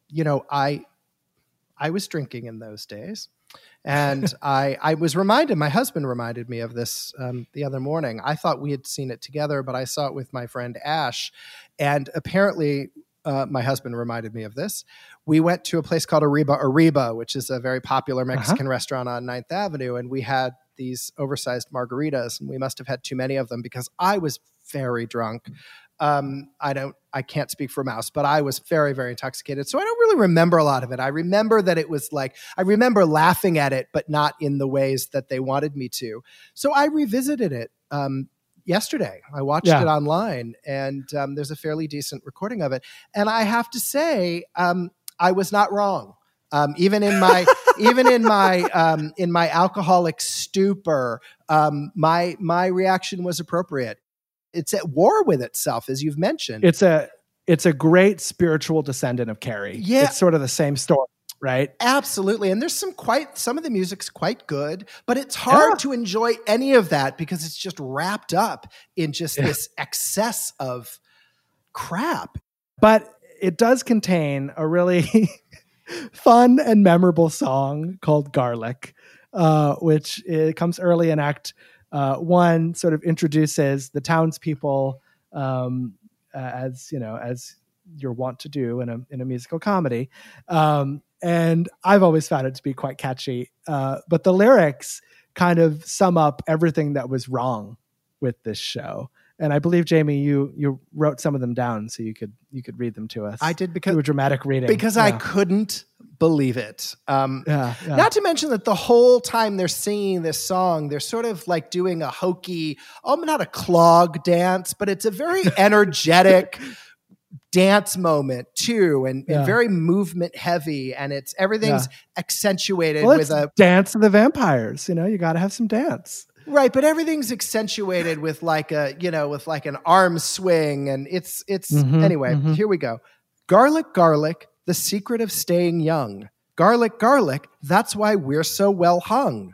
I was drinking in those days, and I was reminded, my husband reminded me of this the other morning. I thought we had seen it together, but I saw it with my friend Ash. And apparently my husband reminded me of this. We went to a place called Arriba, which is a very popular Mexican restaurant on 9th Avenue. And we had these oversized margaritas, and we must have had too many of them because I was very drunk. I can't speak for Mouse, but I was very, very intoxicated. So I don't really remember a lot of it. I remember that it was like, I remember laughing at it, but not in the ways that they wanted me to. So I revisited it yesterday. I watched it online, and there's a fairly decent recording of it. And I have to say, I was not wrong. Even in my in my alcoholic stupor, my reaction was appropriate. It's at war with itself, as you've mentioned. It's a great spiritual descendant of Carrie. Yeah, it's sort of the same story, right? Absolutely. And there's some of the music's quite good, but it's hard to enjoy any of that because it's just wrapped up in just this excess of crap. But it does contain a really fun and memorable song called Garlic, which comes early in Act 1, sort of introduces the townspeople as you're wont to do in a musical comedy. And I've always found it to be quite catchy. But the lyrics kind of sum up everything that was wrong with this show. And I believe, Jamie, you wrote some of them down so you could read them to us. I did because do a dramatic reading. Because I couldn't believe it. Not to mention that the whole time they're singing this song, they're sort of like doing a hokey, not a clog dance, but it's a very energetic dance moment too, and very movement heavy, and everything's accentuated with a dance of the vampires. You got to have some dance. Right, but everything's accentuated with like an arm swing, and it's anyway. Here we go. Garlic, garlic, the secret of staying young. Garlic, garlic, that's why we're so well hung.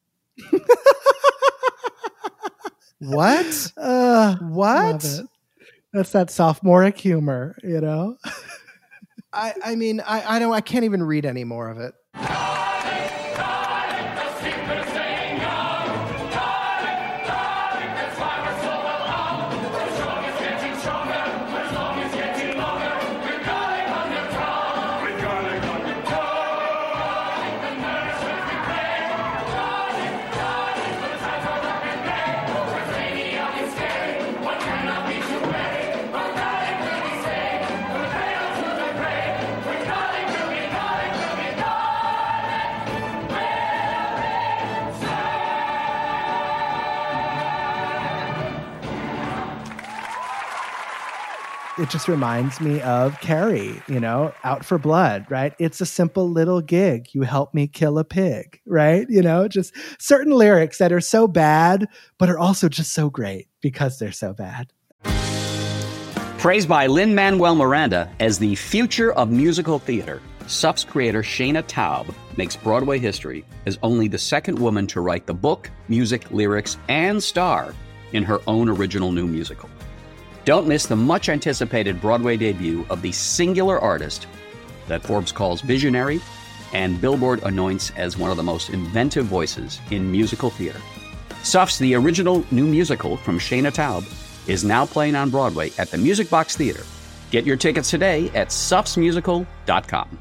What? What? That's that sophomoric humor, I mean, I can't even read any more of it. it just reminds me of Carrie, Out for Blood, right? It's a simple little gig. You help me kill a pig, right? Just certain lyrics that are so bad, but are also just so great because they're so bad. Praised by Lin-Manuel Miranda as the future of musical theater, Suff's creator Shayna Taub makes Broadway history as only the second woman to write the book, music, lyrics, and star in her own original new musical. Don't miss the much-anticipated Broadway debut of the singular artist that Forbes calls visionary and Billboard anoints as one of the most inventive voices in musical theater. Suff's The Original New Musical from Shayna Taub is now playing on Broadway at the Music Box Theater. Get your tickets today at suffsmusical.com.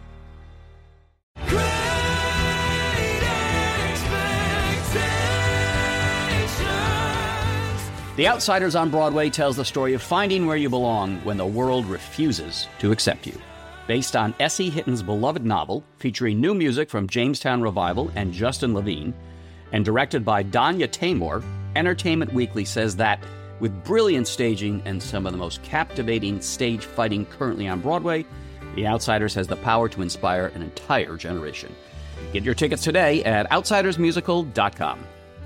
The Outsiders on Broadway tells the story of finding where you belong when the world refuses to accept you. Based on S.E. Hitton's beloved novel, featuring new music from Jamestown Revival and Justin Levine, and directed by Danya Taymor, Entertainment Weekly says that, with brilliant staging and some of the most captivating stage fighting currently on Broadway, The Outsiders has the power to inspire an entire generation. Get your tickets today at outsidersmusical.com.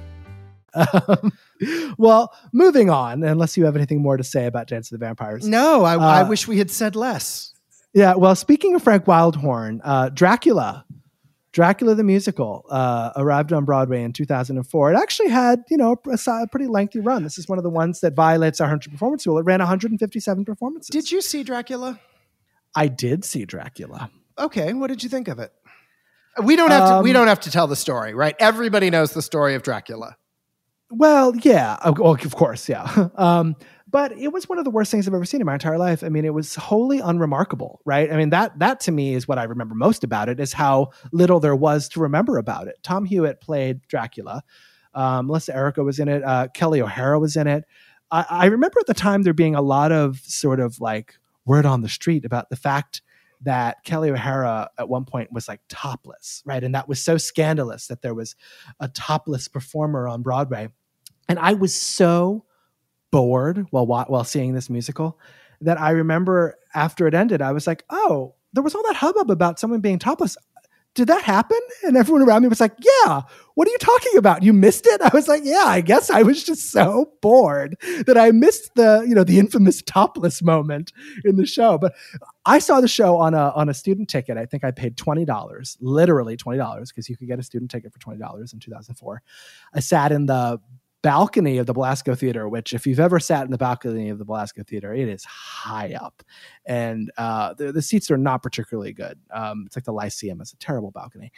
Well, moving on, unless you have anything more to say about Dance of the Vampires. No, I wish we had said less. Yeah, well, speaking of Frank Wildhorn, Dracula the musical arrived on Broadway in 2004. It actually had, a pretty lengthy run. This is one of the ones that violates our 100 performance rule. It ran 157 performances. Did you see Dracula? I did see Dracula. Okay, what did you think of it? We don't have to tell the story, right? Everybody knows the story of Dracula. Well, yeah, of course, yeah. But it was one of the worst things I've ever seen in my entire life. I mean, it was wholly unremarkable, right? I mean, that to me is what I remember most about it, is how little there was to remember about it. Tom Hewitt played Dracula. Melissa Errico was in it. Kelly O'Hara was in it. I remember at the time there being a lot of sort of like word on the street about the fact that Kelly O'Hara at one point was like topless, right? And that was so scandalous that there was a topless performer on Broadway. And I was so bored while seeing this musical that I remember after it ended, I was like, oh, there was all that hubbub about someone being topless. Did that happen? And everyone around me was like, yeah, what are you talking about? You missed it? I was like, yeah, I guess I was just so bored that I missed the infamous topless moment in the show. But I saw the show on a student ticket. I think I paid $20, literally $20, because you could get a student ticket for $20 in 2004. I sat in the balcony of the Belasco Theater, which if you've ever sat in the balcony of the Belasco Theater, it is high up. And the seats are not particularly good. It's like the Lyceum. It's a terrible balcony.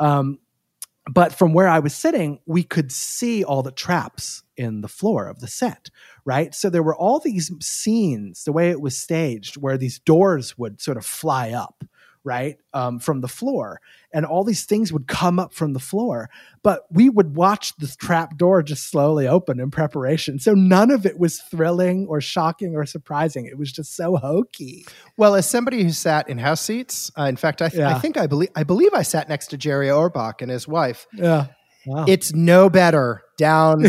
But from where I was sitting, we could see all the traps in the floor of the set, right? So there were all these scenes, the way it was staged, where these doors would sort of fly up, right, from the floor. And all these things would come up from the floor. But we would watch the trap door just slowly open in preparation. So none of it was thrilling or shocking or surprising. It was just so hokey. Well, as somebody who sat in house seats, in fact, I believe I sat next to Jerry Orbach and his wife. Yeah. Wow. It's no better down,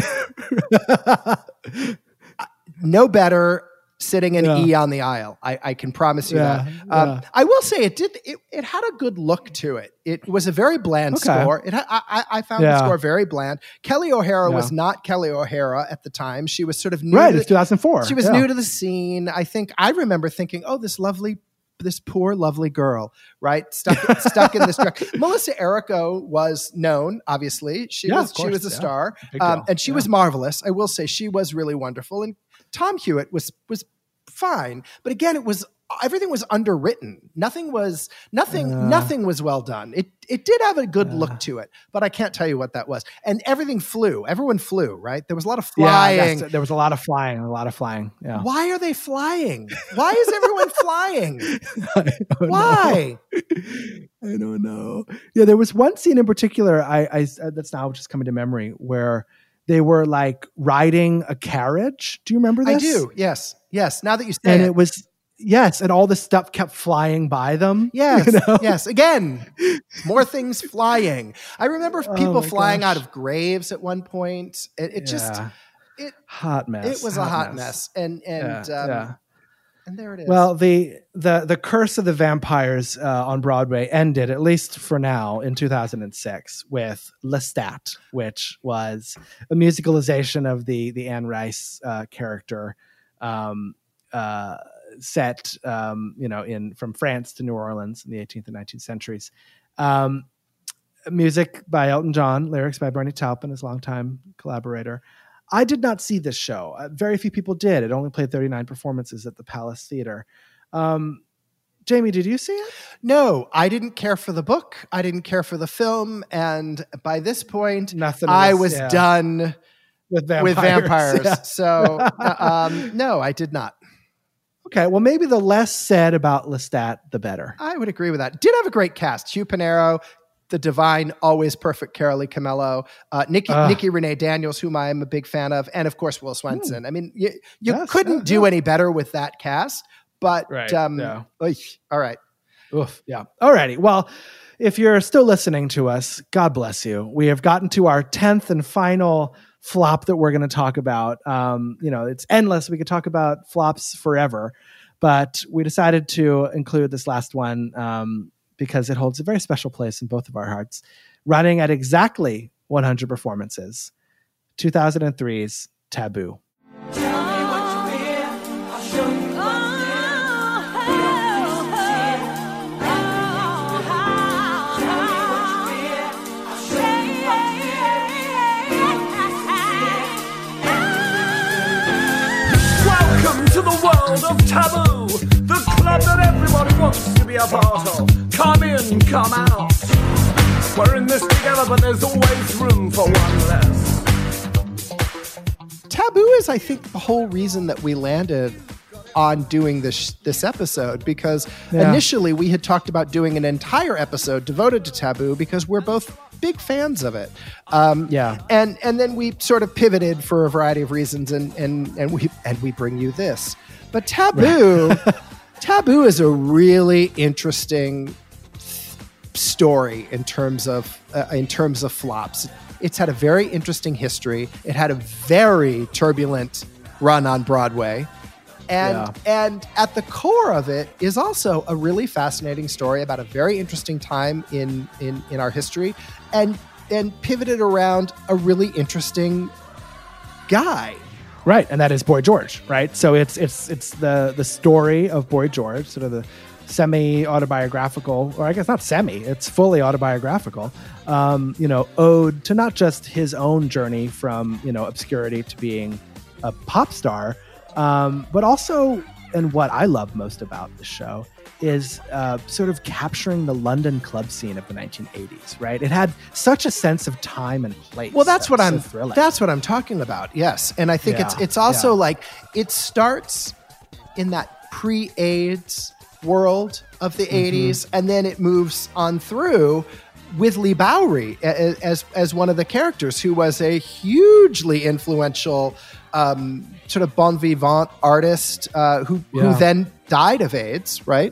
no better sitting in E on the aisle. I can promise you that. I will say it had a good look to it. It was a very bland score. I found the score very bland. Kelly O'Hara was not Kelly O'Hara at the time. She was sort of new. Right, it's 2004. She was new to the scene. I remember thinking, oh, this poor, lovely girl, right? Stuck in this truck. Melissa Errico was known, obviously. She was a star. And she was marvelous. I will say she was really wonderful. And Tom Hewitt was fine. But again, everything was underwritten. Nothing was well done. It did have a good look to it, but I can't tell you what that was. And everything flew. Everyone flew, right? There was a lot of flying. There was a lot of flying. Yeah. Why are they flying? Why is everyone flying? Why? I don't know. Yeah, there was one scene in particular I that's now just coming to memory where they were like riding a carriage. Do you remember this? I do. Yes. Now that you say and it was and all this stuff kept flying by them. Yes. Yes. Again, more things flying. I remember people flying out of graves at one point. It hot mess. It was a hot mess. And And there it is. Well, the curse of the vampires on Broadway ended, at least for now, in 2006 with Lestat, which was a musicalization of the Anne Rice character, set from France to New Orleans in the 18th and 19th centuries. Music by Elton John, lyrics by Bernie Taupin, his longtime collaborator. I did not see this show. Very few people did. It only played 39 performances at the Palace Theater. Jamie, did you see it? No, I didn't care for the book. I didn't care for the film. And by this point, Nothing I was- was yeah. done With with vampires. Yeah. So, no, I did not. Okay, well, maybe the less said about Lestat, the better. I would agree with that. Did have a great cast. Hugh Pinero, the divine, always perfect Carolee Camello, Nikki Renee Daniels, whom I am a big fan of, and of course Will Swenson. I mean, you Yes, couldn't do any better with that cast. But Right, yeah. all right. Oof, yeah. Alrighty. Well, if you're still listening to us, God bless you. We have gotten to our 10th and final flop that we're going to talk about. It's endless. We could talk about flops forever, but we decided to include this last one because it holds a very special place in both of our hearts. Running at exactly 100 performances, 2003's Taboo. Welcome to the world of Taboo, the club that everybody wants to be a part of. Come in, come out. We're in this together, but there's always room for one less. Taboo is, I think, the whole reason that we landed on doing this episode, because initially we had talked about doing an entire episode devoted to Taboo because we're both big fans of it. And then we sort of pivoted for a variety of reasons, and we bring you this. But Taboo, Taboo is a really interesting story in terms of flops. It's had a very interesting history. It had a very turbulent run on Broadway. And at the core of it is also a really fascinating story about a very interesting time in our history, and pivoted around a really interesting guy. Right, and that is Boy George, right? So it's the story of Boy George, sort of the semi-autobiographical, or I guess not semi, it's fully autobiographical, ode to not just his own journey from, obscurity to being a pop star, but also, and what I love most about the show is sort of capturing the London club scene of the 1980s, right? It had such a sense of time and place. Well, that's what I'm talking about. Yes. And I think it's also like it starts in that pre-AIDS world of the 80s, and then it moves on through with Lee Bowery as one of the characters, who was a hugely influential sort of bon vivant artist who then died of AIDS, right?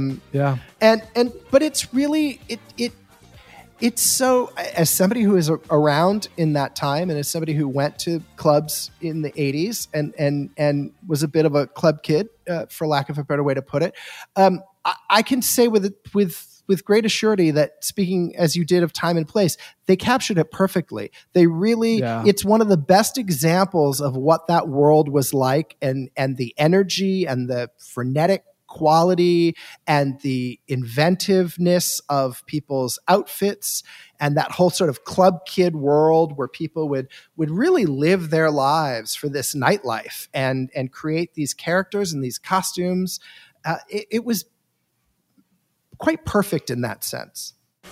But it's really it's so, as somebody who is around in that time, and as somebody who went to clubs in the 80s and was a bit of a club kid, for lack of a better way to put it, I can say with great assurity that, speaking as you did of time and place, they captured it perfectly. They really, it's one of the best examples of what that world was like, and the energy and the frenetic quality and the inventiveness of people's outfits, and that whole sort of club kid world where people would really live their lives for this nightlife and create these characters and these costumes. It was quite perfect in that sense.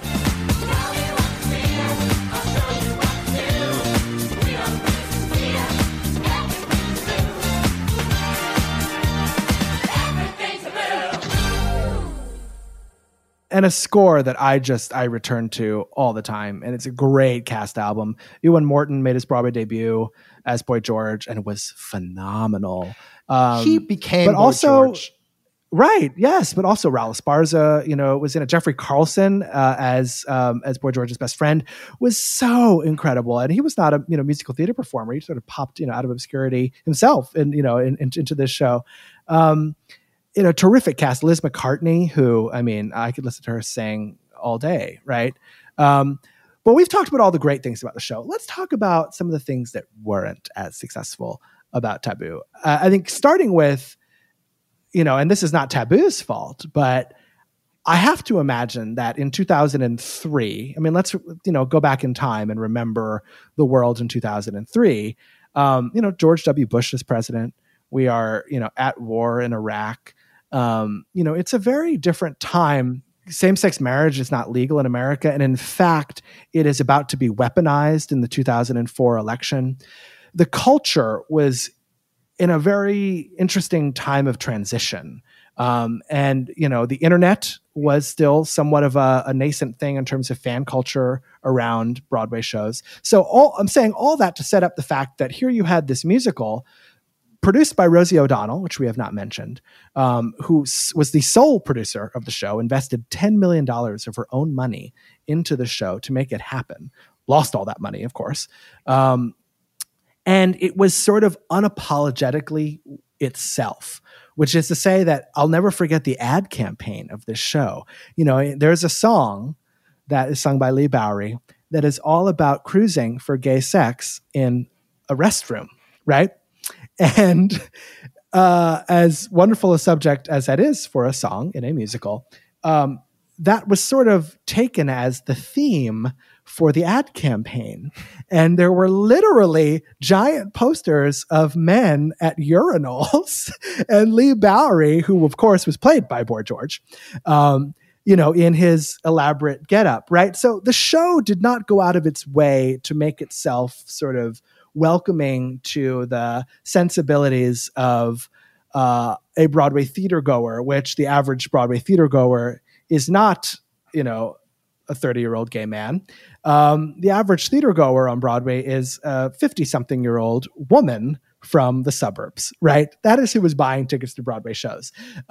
And a score that I return to all the time, and it's a great cast album. Ewan Morton made his Broadway debut as Boy George, and it was phenomenal. He became Boy also George. Right, yes, but also Raul Esparza, was in it. Jeffrey Carlson as Boy George's best friend was so incredible, and he was not a musical theater performer. He sort of popped out of obscurity himself, and into this show. terrific cast. Liz McCartney, who, I mean, I could listen to her sing all day, right? But we've talked about all the great things about the show. Let's talk about some of the things that weren't as successful about Taboo. I think starting with, and this is not Taboo's fault, but I have to imagine that in 2003, I mean, let's, go back in time and remember the world in 2003. George W. Bush is president. We are, at war in Iraq. It's a very different time. Same-sex marriage is not legal in America. And in fact, it is about to be weaponized in the 2004 election. The culture was in a very interesting time of transition. And the internet was still somewhat of a nascent thing in terms of fan culture around Broadway shows. So I'm saying all that to set up the fact that here you had this musical produced by Rosie O'Donnell, which we have not mentioned, who was the sole producer of the show, invested $10 million of her own money into the show to make it happen. Lost all that money, of course. And it was sort of unapologetically itself, which is to say that I'll never forget the ad campaign of this show. There's a song that is sung by Lee Bowery that is all about cruising for gay sex in a restroom, right? And as wonderful a subject as that is for a song in a musical, that was sort of taken as the theme for the ad campaign. And there were literally giant posters of men at urinals and Lee Bowery, who of course was played by Boy George, in his elaborate getup, right? So the show did not go out of its way to make itself sort of welcoming to the sensibilities of a Broadway theater goer, which the average Broadway theater goer is not, a 30-year-old gay man. The average theater goer on Broadway is a 50-something-year-old woman from the suburbs, right? That is who was buying tickets to Broadway shows.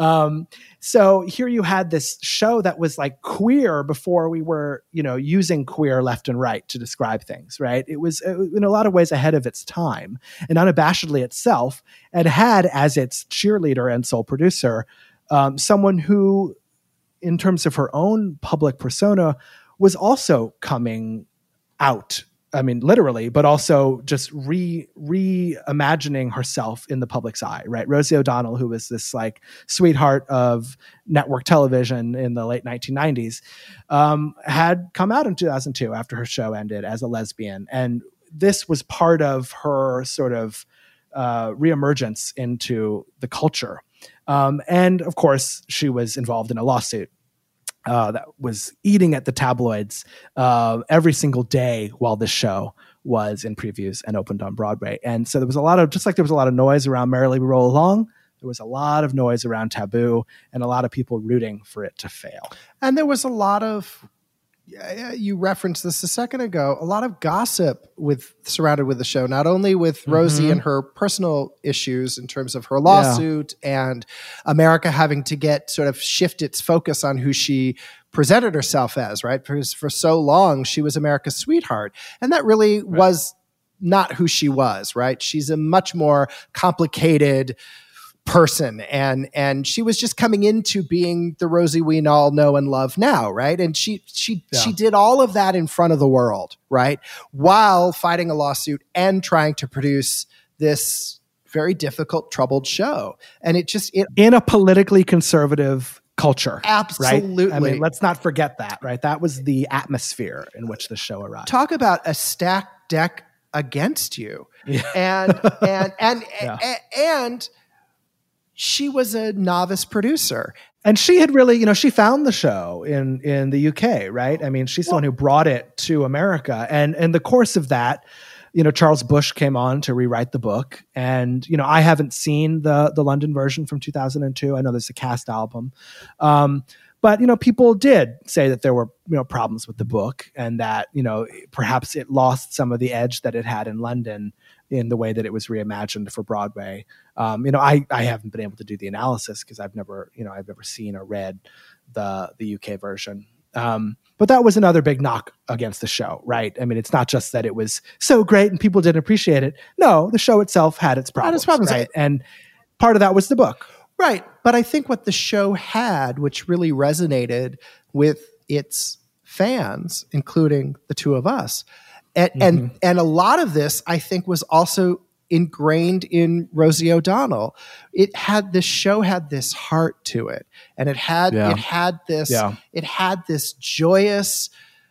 So here you had this show that was like queer before we were, using queer left and right to describe things, right? It was in a lot of ways ahead of its time and unabashedly itself, and had as its cheerleader and sole producer someone who, in terms of her own public persona, was also coming out. I mean, literally, but also just reimagining herself in the public's eye, right? Rosie O'Donnell, who was this like sweetheart of network television in the late 1990s, had come out in 2002 after her show ended as a lesbian. And this was part of her sort of reemergence into the culture. And of course, she was involved in a lawsuit that was eating at the tabloids every single day while this show was in previews and opened on Broadway. And so there was a lot of, just like there was a lot of noise around Merrily We Roll Along, there was a lot of noise around Taboo and a lot of people rooting for it to fail. And there was a lot of, you referenced this a second ago, a lot of gossip surrounded with the show, not only with Rosie and her personal issues in terms of her lawsuit and America having to shift its focus on who she presented herself as, right? Because for so long, she was America's sweetheart. And that really was not who she was, right? She's a much more complicated person, and she was just coming into being the Rosie we all know and love now, right? And she did all of that in front of the world, right, while fighting a lawsuit and trying to produce this very difficult, troubled show. And it in a politically conservative culture, absolutely. Right? I mean, let's not forget that, right? That was the atmosphere in which the show arrived. Talk about a stacked deck against you, and she was a novice producer. And she had really, she found the show in the UK, right? I mean, she's the one who brought it to America. And in the course of that, Charles Busch came on to rewrite the book. And, I haven't seen the London version from 2002. I know there's a cast album. But, people did say that there were, problems with the book and that, perhaps it lost some of the edge that it had in London in the way that it was reimagined for Broadway. I haven't been able to do the analysis because I've never seen or read the UK version. But that was another big knock against the show, right? I mean, it's not just that it was so great and people didn't appreciate it. No, the show itself had its problems. Right? And part of that was the book. Right. But I think what the show had, which really resonated with its fans, including the two of us, and a lot of this, I think, was also ingrained in Rosie O'Donnell. The show had this heart to it, and it had this joyous,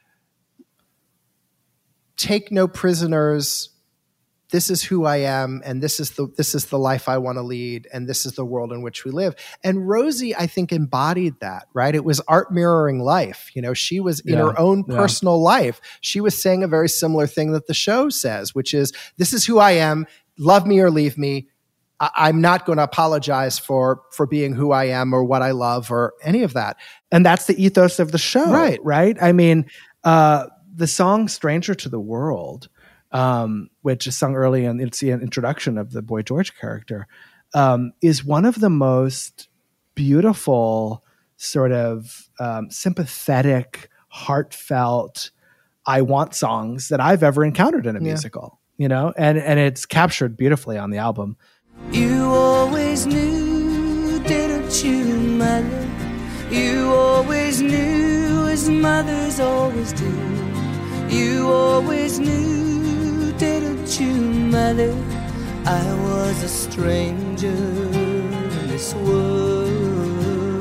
take no prisoners. This is who I am, and this is the life I want to lead, and this is the world in which we live. And Rosie, I think, embodied that, right? It was art mirroring life. She was in her own personal life. She was saying a very similar thing that the show says, which is, this is who I am, love me or leave me. I'm not going to apologize for being who I am or what I love or any of that. And that's the ethos of the show, right? I mean, the song Stranger to the World, which is sung early and it's the introduction of the Boy George character, is one of the most beautiful, sort of sympathetic, heartfelt, I want songs that I've ever encountered in a musical, and it's captured beautifully on the album. You always knew, didn't you, mother? You always knew, as mothers always do. You always knew, didn't you, mother? I was a stranger in this world.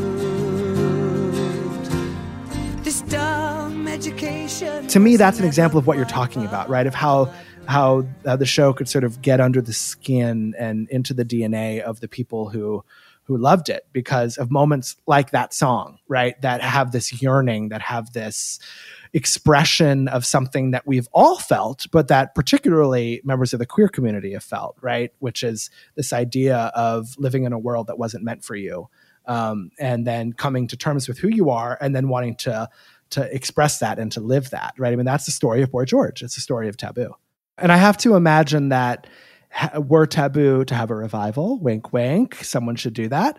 This dumb education. To me, that's an example of what you're talking about, right? Of how the show could sort of get under the skin and into the DNA of the people who loved it because of moments like that song, right? That have this yearning, that have this expression of something that we've all felt, but that particularly members of the queer community have felt, right? Which is this idea of living in a world that wasn't meant for you, and then coming to terms with who you are, and then wanting to express that and to live that, right? I mean, that's the story of Boy George. It's the story of Taboo. And I have to imagine that were Taboo to have a revival, wink, wink, someone should do that,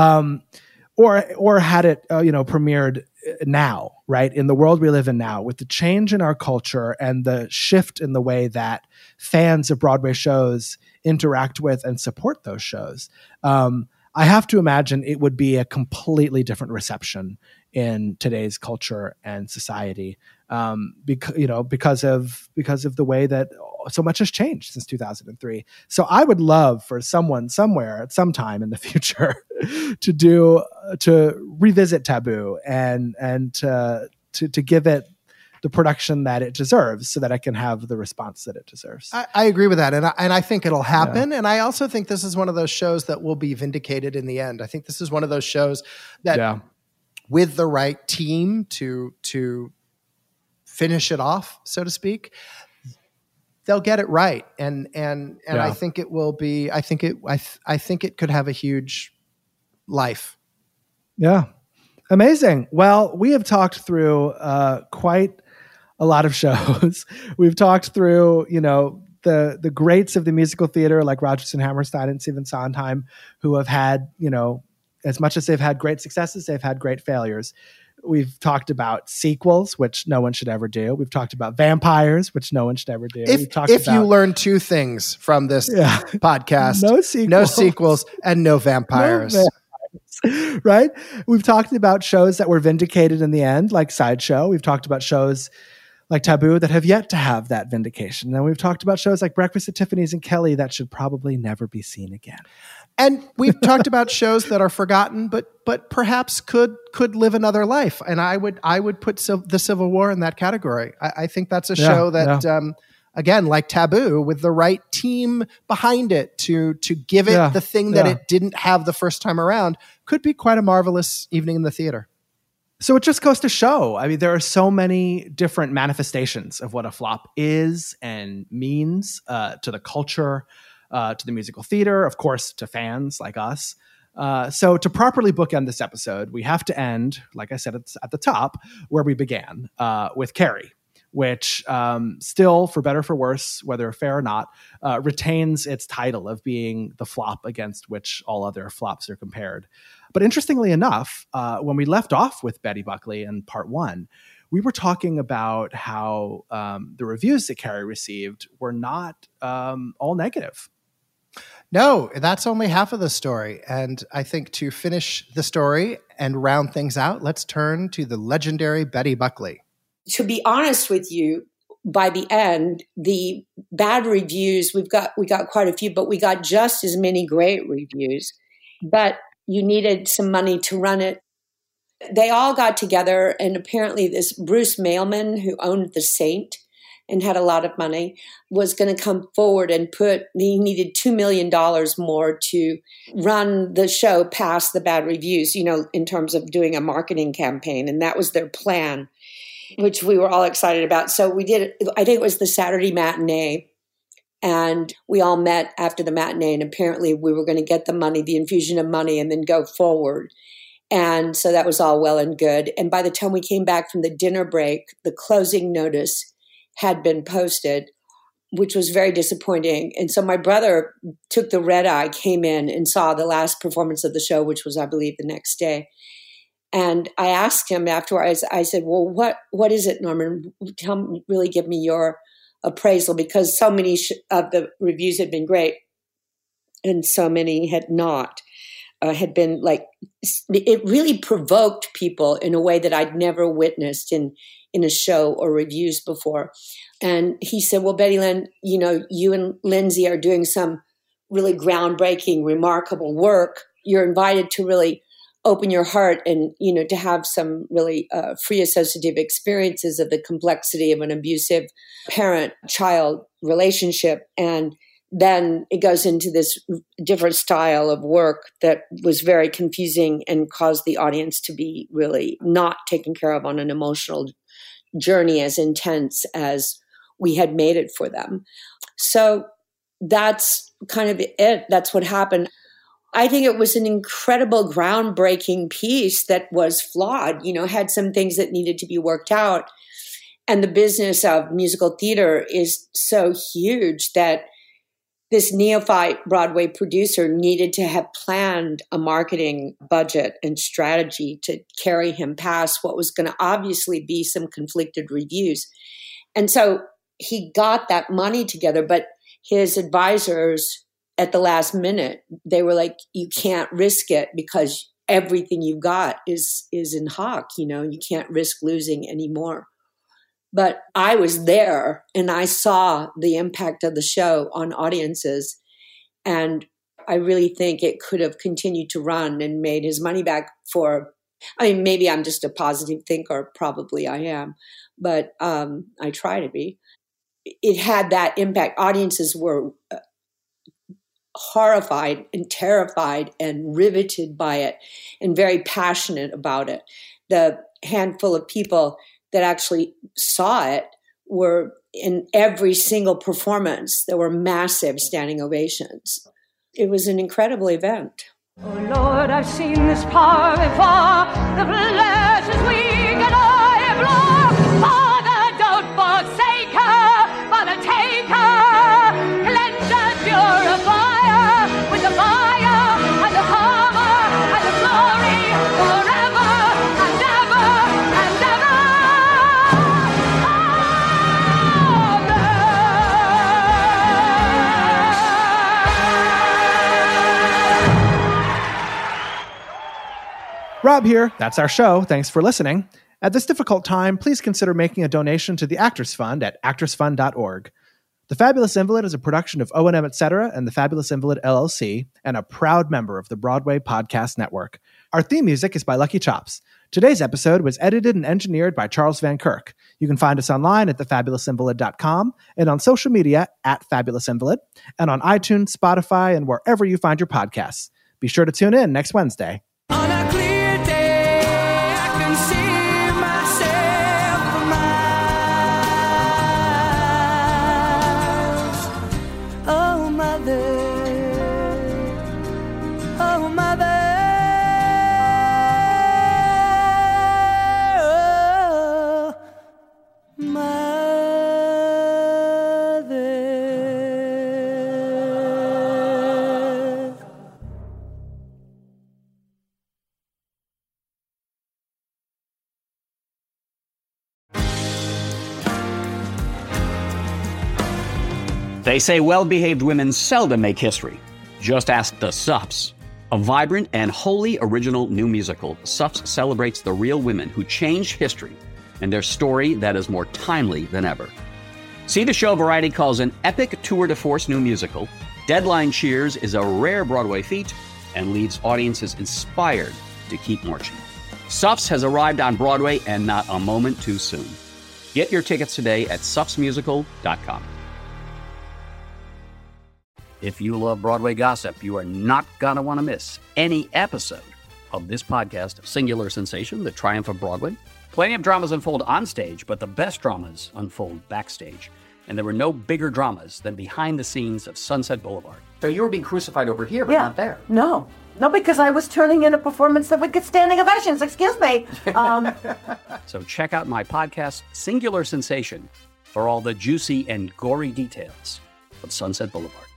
or had it, premiered now, right? In the world we live in now, with the change in our culture and the shift in the way that fans of Broadway shows interact with and support those shows, I have to imagine it would be a completely different reception in today's culture and society, because of the way that so much has changed since 2003. So I would love for someone somewhere at some time in the future to revisit Taboo and to give it the production that it deserves, so that I can have the response that it deserves. I agree with that, and I think it'll happen. Yeah. And I also think this is one of those shows that will be vindicated in the end. I think this is one of those shows that, with the right team to finish it off, so to speak, they'll get it right. And I think it will be. I think it could have a huge life. Yeah. Amazing. Well, we have talked through quite a lot of shows. We've talked through, the greats of the musical theater like Rodgers and Hammerstein and Stephen Sondheim, who have had, as much as they've had great successes, they've had great failures. We've talked about sequels, which no one should ever do. We've talked about vampires, which no one should ever do. If you learn two things from this podcast, no sequels and no vampires. Right? We've talked about shows that were vindicated in the end, like Sideshow. We've talked about shows like Taboo that have yet to have that vindication. And we've talked about shows like Breakfast at Tiffany's and Kelly that should probably never be seen again. And we've talked about shows that are forgotten, but perhaps could live another life. And I would put the Civil War in that category. I think that's a show that, again, like Taboo, with the right team behind it to give it the thing that it didn't have the first time around, could be quite a marvelous evening in the theater. So it just goes to show, I mean, there are so many different manifestations of what a flop is and means to the culture, to the musical theater, of course, to fans like us. So to properly bookend this episode, we have to end, like I said at the top, where we began, with Carrie, which still, for better or for worse, whether fair or not, retains its title of being the flop against which all other flops are compared. But interestingly enough, when we left off with Betty Buckley in part one, we were talking about how the reviews that Carrie received were not all negative. No, that's only half of the story. And I think to finish the story and round things out, let's turn to the legendary Betty Buckley. To be honest with you, by the end, the bad reviews, we got quite a few, but we got just as many great reviews. But you needed some money to run it. They all got together, and apparently this Bruce Mailman, who owned The Saint and had a lot of money, was going to come forward and he needed $2 million more to run the show past the bad reviews, in terms of doing a marketing campaign. And that was their plan, which we were all excited about. So we did, I think it was the Saturday matinee, and we all met after the matinee, and apparently we were going to get the money, the infusion of money, and then go forward. And so that was all well and good. And by the time we came back from the dinner break, the closing notice had been posted, which was very disappointing. And so my brother took the red eye, came in and saw the last performance of the show, which was, I believe, the next day. And I asked him afterwards, I said, well, what is it, Norman? Really give me your appraisal, because so many of the reviews had been great and so many had not, had been like, it really provoked people in a way that I'd never witnessed in a show or reviews before. And he said, well, Betty Lynn, you and Lindsay are doing some really groundbreaking, remarkable work. You're invited to really open your heart and, to have some really free associative experiences of the complexity of an abusive parent-child relationship. And then it goes into this different style of work that was very confusing and caused the audience to be really not taken care of on an emotional journey as intense as we had made it for them. So that's kind of it. That's what happened. I think it was an incredible, groundbreaking piece that was flawed, had some things that needed to be worked out. And the business of musical theater is so huge that this neophyte Broadway producer needed to have planned a marketing budget and strategy to carry him past what was going to obviously be some conflicted reviews. And so he got that money together, but his advisors at the last minute, they were like, you can't risk it because everything you've got is in hock, you can't risk losing anymore. But I was there and I saw the impact of the show on audiences. And I really think it could have continued to run and made his money back maybe I'm just a positive thinker. Probably I am, but I try to be. It had that impact. Audiences were horrified and terrified and riveted by it and very passionate about it. The handful of people that actually saw it were in every single performance. There were massive standing ovations. It was an incredible event. Oh Lord, I've seen this power before. The pleasures we can all explore. Father, don't forsake her, Father, take her. Cleanse and purify her with the fire and the power and the glory forever and ever and ever. Rob here. That's our show. Thanks for listening. At this difficult time, please consider making a donation to the Actors Fund at actorsfund.org. The Fabulous Invalid is a production of O&M Etc. and the Fabulous Invalid LLC, and a proud member of the Broadway Podcast Network. Our theme music is by Lucky Chops. Today's episode was edited and engineered by Charles Van Kirk. You can find us online at thefabulousinvalid.com and on social media at Fabulous Invalid, and on iTunes, Spotify, and wherever you find your podcasts. Be sure to tune in next Wednesday. On a clear day, I can see myself for miles. Oh, mother. Oh, mother. Oh, mother. They say well-behaved women seldom make history. Just ask the Suffs. A vibrant and wholly original new musical, Suffs celebrates the real women who changed history and their story that is more timely than ever. See the show Variety calls an epic tour de force new musical. Deadline cheers is a rare Broadway feat and leaves audiences inspired to keep marching. Suffs has arrived on Broadway and not a moment too soon. Get your tickets today at suffsmusical.com. If you love Broadway gossip, you are not going to want to miss any episode of this podcast, Singular Sensation, The Triumph of Broadway. Plenty of dramas unfold on stage, but the best dramas unfold backstage. And there were no bigger dramas than behind the scenes of Sunset Boulevard. So you were being crucified over here, but not there. No, because I was turning in a performance that would get standing ovations. Excuse me. So check out my podcast, Singular Sensation, for all the juicy and gory details of Sunset Boulevard.